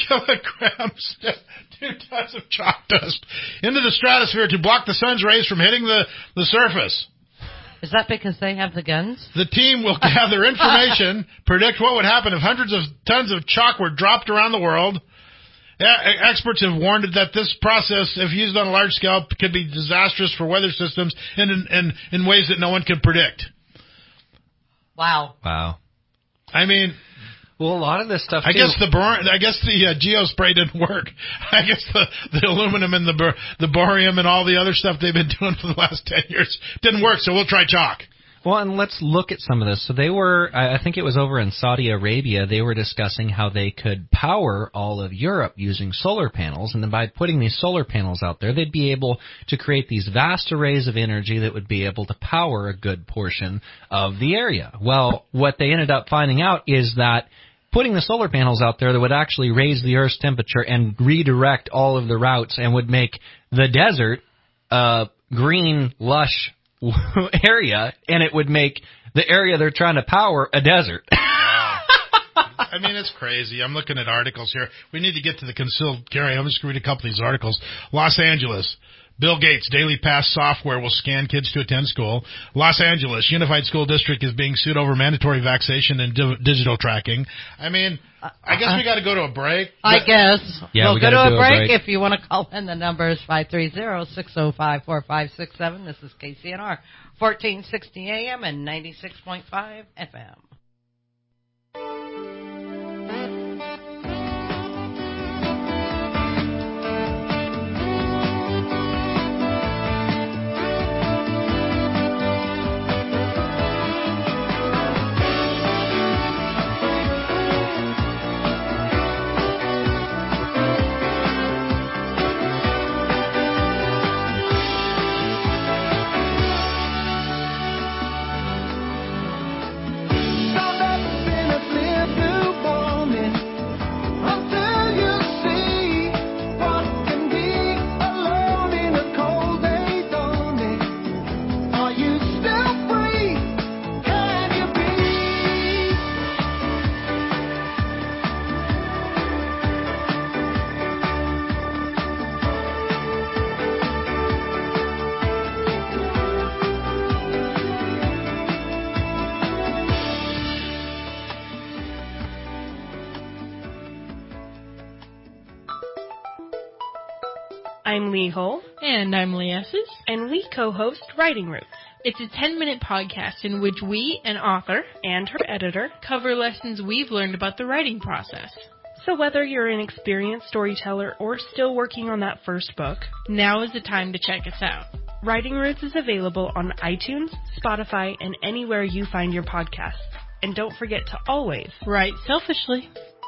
kilograms, two tons of chalk dust into the stratosphere to block the sun's rays from hitting the, the surface. Is that because they have the guns? The team will gather information, predict what would happen if hundreds of tons of chalk were dropped around the world. Yeah, experts have warned that this process, if used on a large scale, could be disastrous for weather systems and in, in, in ways that no one can predict. Wow. Wow. I mean... Well, a lot of this stuff. I too, guess the bor- I guess the uh, geospray didn't work. I guess the, the aluminum and the bor- the borium and all the other stuff they've been doing for the last ten years didn't work. So we'll try chalk. Well, and let's look at some of this. So they were, I think it was over in Saudi Arabia, they were discussing how they could power all of Europe using solar panels, and then by putting these solar panels out there, they'd be able to create these vast arrays of energy that would be able to power a good portion of the area. Well, what they ended up finding out is that putting the solar panels out there that would actually raise the Earth's temperature and redirect all of the routes and would make the desert uh, green, lush area, and it would make the area they're trying to power a desert. Wow. I mean, it's crazy. I'm looking at articles here. We need to get to the concealed carry. I'm just going to read a couple of these articles. Los Angeles. Bill Gates, Daily Pass software will scan kids to attend school. Los Angeles, Unified School District is being sued over mandatory vaccination and di- digital tracking. I mean, I guess we got to go to a break. I guess. Yeah, we'll we go gotta to a do a break. break. If you want to call in, the number is five three zero, six zero five, four five six seven. This is K C N R, fourteen sixty A M and ninety-six point five F M. I'm Lee Hull. And I'm Lee Esses. And we co-host Writing Roots. It's a ten-minute podcast in which we, an author, and her editor, cover lessons we've learned about the writing process. So whether you're an experienced storyteller or still working on that first book, now is the time to check us out. Writing Roots is available on iTunes, Spotify, and anywhere you find your podcasts. And don't forget to always write selfishly.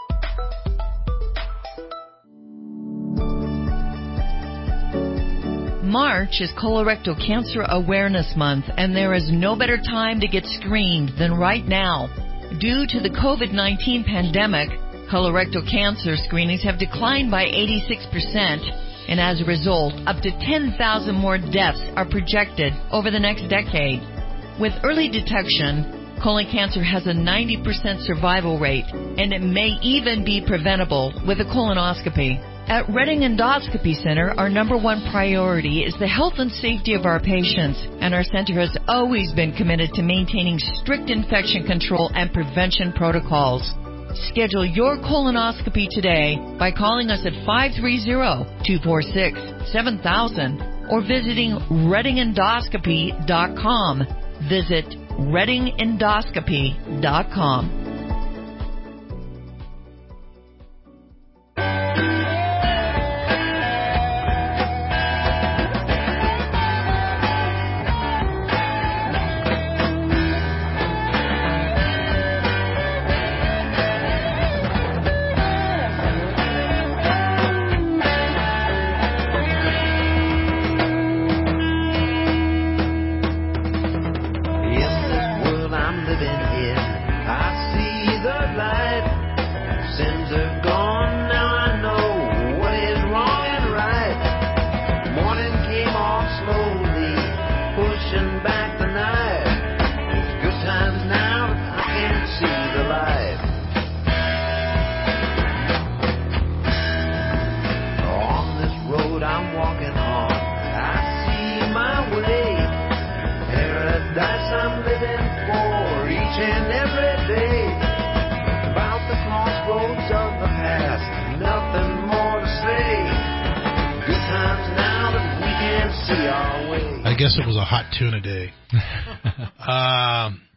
March is Colorectal Cancer Awareness Month, and there is no better time to get screened than right now. Due to the COVID nineteen pandemic, colorectal cancer screenings have declined by eighty-six percent, and as a result, up to ten thousand more deaths are projected over the next decade. With early detection, colon cancer has a ninety percent survival rate, and it may even be preventable with a colonoscopy. At Reading Endoscopy Center, our number one priority is the health and safety of our patients, and our center has always been committed to maintaining strict infection control and prevention protocols. Schedule your colonoscopy today by calling us at five three zero, two four six, seven thousand or visiting reading endoscopy dot com. Visit reading endoscopy dot com. I guess it was a hot tuna day. um,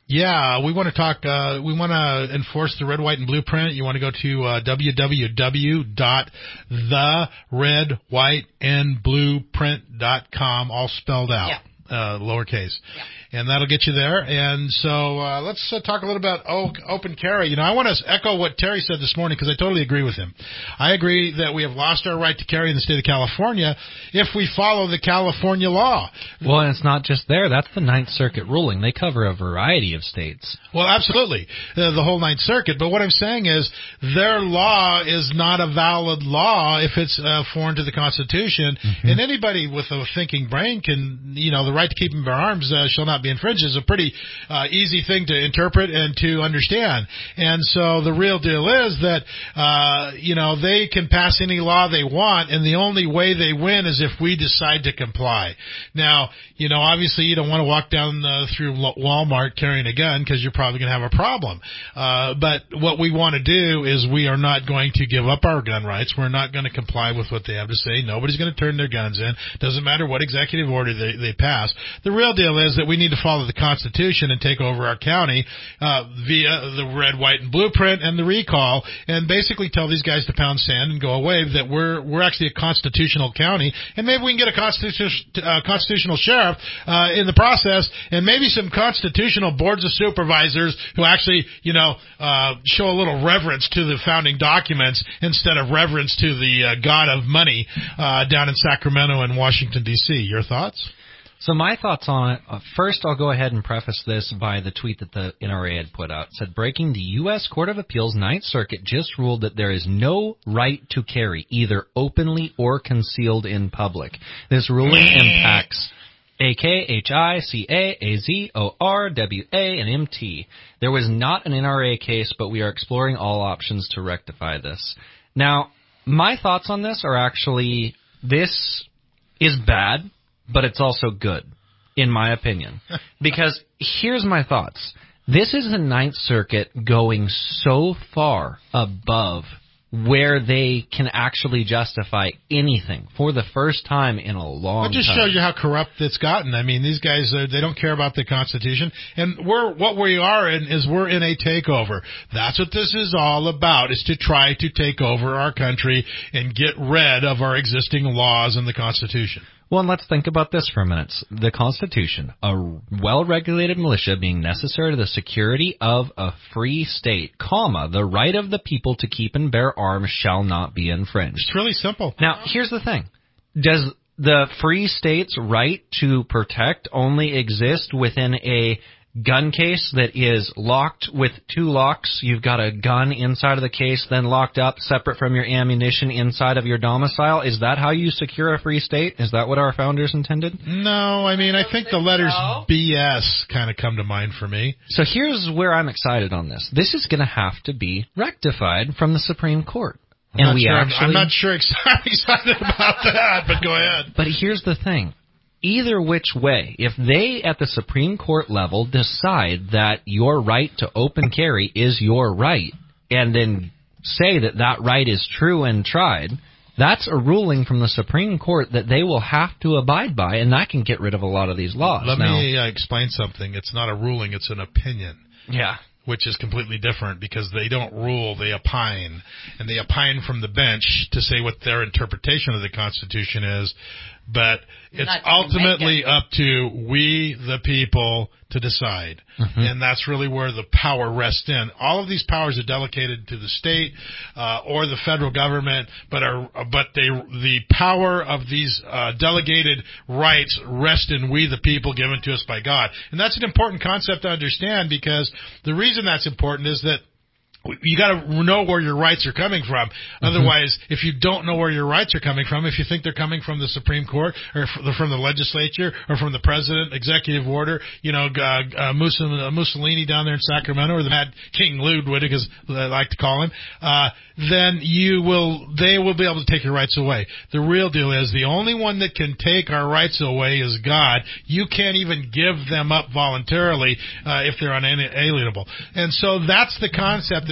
Yeah, we want to talk, uh, we want to enforce the red, white, and blueprint. You want to go to uh, w w w dot the red white and blueprint dot com, all spelled out, yeah. uh, lowercase. Yeah. And that'll get you there. And so uh, let's uh, talk a little about o- open carry. You know, I want to echo what Terry said this morning because I totally agree with him. I agree that we have lost our right to carry in the state of California if we follow the California law. Well, and it's not just there. That's the Ninth Circuit ruling. They cover a variety of states. Well, absolutely, uh, the whole Ninth Circuit. But what I'm saying is their law is not a valid law if it's uh, foreign to the Constitution. Mm-hmm. And anybody with a thinking brain can, you know, the right to keep and bear arms uh, shall not be infringed is a pretty uh, easy thing to interpret and to understand. And so the real deal is that, uh, you know, they can pass any law they want, and the only way they win is if we decide to comply. Now, you know, obviously you don't want to walk down uh, through Walmart carrying a gun because you're probably going to have a problem. Uh, but what we want to do is we are not going to give up our gun rights. We're not going to comply with what they have to say. Nobody's going to turn their guns in. Doesn't matter what executive order they, they pass. The real deal is that we need to follow the Constitution and take over our county uh, via the red, white, and blueprint and the recall, and basically tell these guys to pound sand and go away. That we're we're actually a constitutional county, and maybe we can get a constitutional uh, constitutional sheriff uh, in the process, and maybe some constitutional boards of supervisors who actually, you know, uh, show a little reverence to the founding documents instead of reverence to the uh, god of money uh, down in Sacramento and Washington D C. Your thoughts? So my thoughts on it, uh, first I'll go ahead and preface this by the tweet that the N R A had put out. It said, breaking, the U S Court of Appeals Ninth Circuit just ruled that there is no right to carry, either openly or concealed in public. This ruling impacts A K, H I, C A, A Z, O R, W A, and M T. There was not an N R A case, but we are exploring all options to rectify this. Now, my thoughts on this are actually, this is bad, but it's also good, in my opinion. Because here's my thoughts. This is the Ninth Circuit going so far above where they can actually justify anything for the first time in a long time. That just shows you how corrupt it's gotten. I mean, these guys, uh, they don't care about the Constitution. And we're what we are in is we're in a takeover. That's what this is all about, is to try to take over our country and get rid of our existing laws and the Constitution. Well, and let's think about this for a minute. The Constitution, a well-regulated militia being necessary to the security of a free state, comma, the right of the people to keep and bear arms shall not be infringed. It's really simple. Now, here's the thing. Does the free state's right to protect only exist within a gun case that is locked with two locks? You've got a gun inside of the case, then locked up separate from your ammunition inside of your domicile. Is that how you secure a free state? Is that what our founders intended? No, I mean, I, I think, think the letters so. B S kind of come to mind for me. So here's where I'm excited on this. This is going to have to be rectified from the Supreme Court. I'm and we sure, actually, I'm not sure I'm excited about that, but go ahead. But here's the thing. Either which way, if they at the Supreme Court level decide that your right to open carry is your right, and then say that that right is true and tried, that's a ruling from the Supreme Court that they will have to abide by, and that can get rid of a lot of these laws. Let now, me uh, explain something. It's not a ruling, it's an opinion. Yeah. Which is completely different because they don't rule, they opine. And they opine from the bench to say what their interpretation of the Constitution is. But it's ultimately it. up to we, the people, to decide. Mm-hmm. And that's really where the power rests in. All of these powers are delegated to the state uh, or the federal government, but are but they the power of these uh, delegated rights rest in we, the people, given to us by God. And that's an important concept to understand, because the reason that's important is that you got to know where your rights are coming from. Mm-hmm. Otherwise, if you don't know where your rights are coming from, if you think they're coming from the Supreme Court or from the legislature or from the president, executive order, you know, uh, uh, Mussolini down there in Sacramento, or the Mad King Ludwig, as I like to call him, uh, then you will, they will be able to take your rights away. The real deal is the only one that can take our rights away is God. You can't even give them up voluntarily uh, if they're unalienable. And so that's the concept that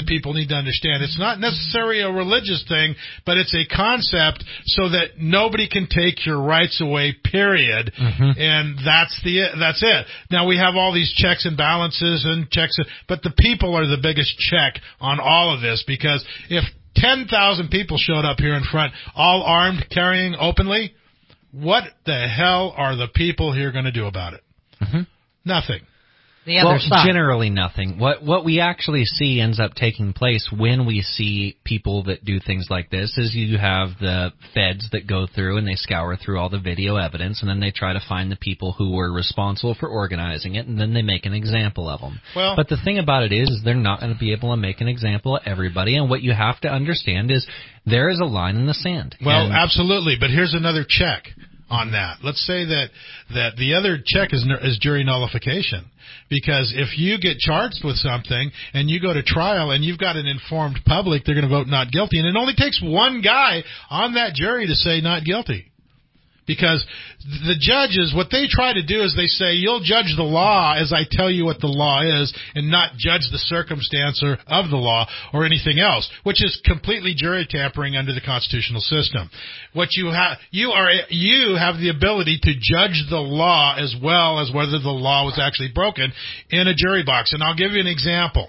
that people need to understand. It's not necessarily a religious thing, but it's a concept so that nobody can take your rights away, period. Mm-hmm. And that's the that's it. Now, we have all these checks and balances and checks, but the people are the biggest check on all of this, because if ten thousand people showed up here in front, all armed, carrying openly, what the hell are the people here going to do about it? Mm-hmm. Nothing. The other well, side. Generally nothing. What what we actually see ends up taking place when we see people that do things like this is you have the feds that go through and they scour through all the video evidence, and then they try to find the people who were responsible for organizing it, and then they make an example of them. Well, but the thing about it is, is they're not going to be able to make an example of everybody, and what you have to understand is there is a line in the sand. Well, and absolutely, but here's another check on that. Let's say that, that the other check is, is jury nullification. Because if you get charged with something and you go to trial and you've got an informed public, they're going to vote not guilty. And it only takes one guy on that jury to say not guilty. Because the judges, what they try to do is they say, you'll judge the law as I tell you what the law is, and not judge the circumstance or, of the law or anything else, which is completely jury tampering under the constitutional system. What you have, you are, you have the ability to judge the law as well as whether the law was actually broken in a jury box. And I'll give you an example.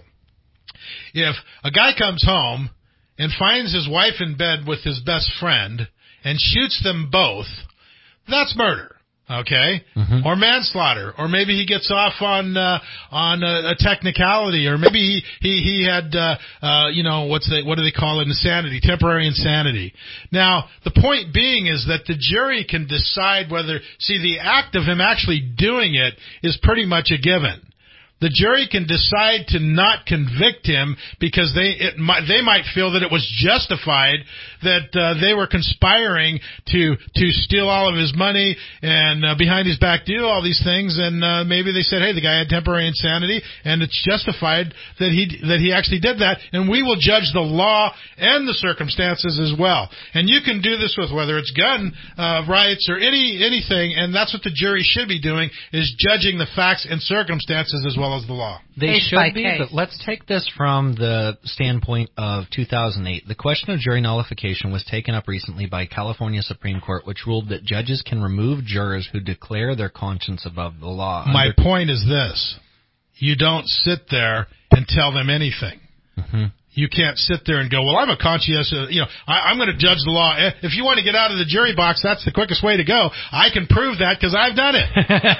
If a guy comes home and finds his wife in bed with his best friend and shoots them both, that's murder, okay? Mm-hmm. Or manslaughter, or maybe he gets off on uh, on a, a technicality, or maybe he he, he had uh, uh, you know what's the, what do they call it? Insanity, temporary insanity. Now the point being is that the jury can decide whether. See, the act of him actually doing it is pretty much a given. The jury can decide to not convict him because they it might, they might feel that it was justified, that uh, they were conspiring to to steal all of his money and uh, behind his back do all these things, and uh, maybe they said, hey, the guy had temporary insanity, and it's justified that he that he actually did that, and we will judge the law and the circumstances as well. And you can do this with whether it's gun uh, rights or any anything, and that's what the jury should be doing, is judging the facts and circumstances as well as the law. They case should be, case. but let's take this from the standpoint of two thousand eight. The question of jury nullification was taken up recently by California Supreme Court, which ruled that judges can remove jurors who declare their conscience above the law. My Under- point is this. You don't sit there and tell them anything. Mm-hmm. You can't sit there and go, well, I'm a conscientious, you know, I, I'm going to judge the law. If you want to get out of the jury box, that's the quickest way to go. I can prove that because I've done it.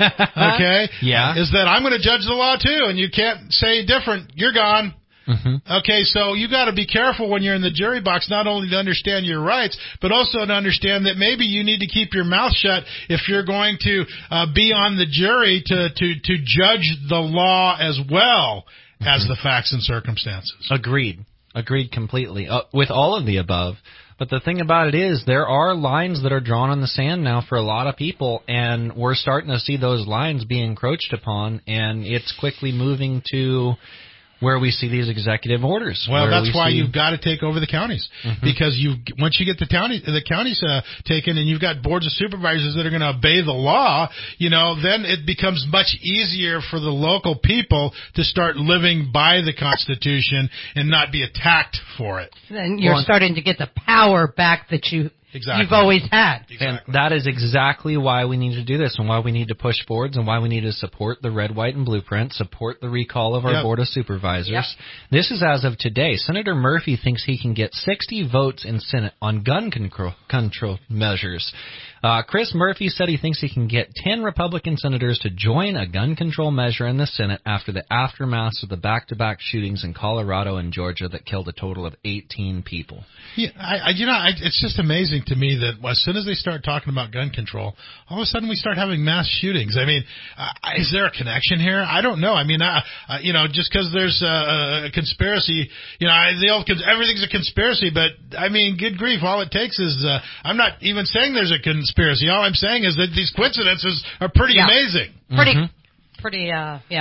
Okay? Yeah. Is that I'm going to judge the law too, and you can't say different. You're gone. Mm-hmm. Okay, so you got to be careful when you're in the jury box, not only to understand your rights, but also to understand that maybe you need to keep your mouth shut if you're going to uh, be on the jury to, to, to judge the law as well as the facts and circumstances. Agreed. Agreed completely. Uh, with all of the above. But the thing about it is there are lines that are drawn in the sand now for a lot of people, and we're starting to see those lines being encroached upon, and it's quickly moving to where we see these executive orders. Well, that's we why see... you've got to take over the counties, mm-hmm. because you once you get the county the counties uh, taken, and you've got boards of supervisors that are going to obey the law, you know, then it becomes much easier for the local people to start living by the Constitution and not be attacked for it. Then you're well, starting to get the power back that you. Exactly. You've always had. Exactly. And that is exactly why we need to do this, and why we need to push forwards, and why we need to support the red, white, and blueprint, support the recall of our yep. Board of Supervisors. Yep. This is as of today. Senator Murphy thinks he can get sixty votes in Senate on gun control, control measures. Uh, Chris Murphy said he thinks he can get ten Republican senators to join a gun control measure in the Senate after the aftermath of the back-to-back shootings in Colorado and Georgia that killed a total of eighteen people. Yeah, I, I, you know, I, it's just amazing to me that as soon as they start talking about gun control, all of a sudden we start having mass shootings. I mean, uh, is there a connection here? I don't know. I mean, uh, uh, you know, just because there's a, a conspiracy, you know, I, the old everything's a conspiracy, but I mean, good grief, all it takes is uh, I'm not even saying there's a conspiracy. All I'm saying is that these coincidences are pretty yeah. amazing. Pretty. Mm-hmm. Pretty, uh, yeah.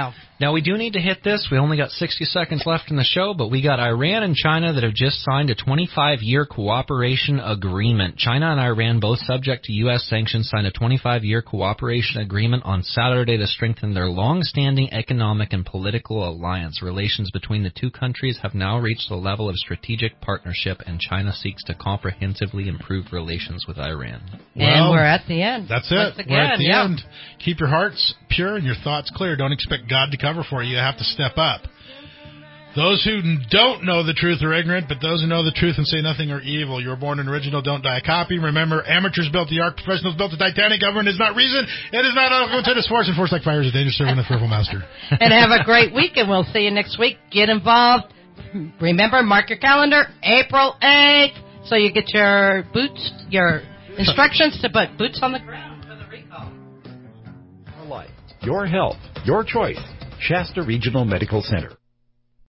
Now, we do need to hit this. We only got sixty seconds left in the show, but we got Iran and China that have just signed a twenty-five year cooperation agreement. China and Iran, both subject to U S sanctions, signed a twenty-five year cooperation agreement on Saturday to strengthen their long-standing economic and political alliance. Relations between the two countries have now reached a level of strategic partnership, and China seeks to comprehensively improve relations with Iran. And Well, we're at the end. That's it. Once again, We're at the yeah. end. Keep your hearts pure and your thoughts clear. Don't expect God to cover for you. You have to step up. Those who don't know the truth are ignorant, but those who know the truth and say nothing are evil. You were born an original, don't die a copy. Remember, amateurs built the Ark, professionals built the Titanic. Government is not reason. It is not eloquent. It is force, and force like fire is a dangerous servant of a fearful master. And have a great week, and we'll see you next week. Get involved. Remember, mark your calendar, April eighth, so you get your boots, your instructions to put boots on the ground for the recall. Your life, your health, your choice. Shasta Regional Medical Center.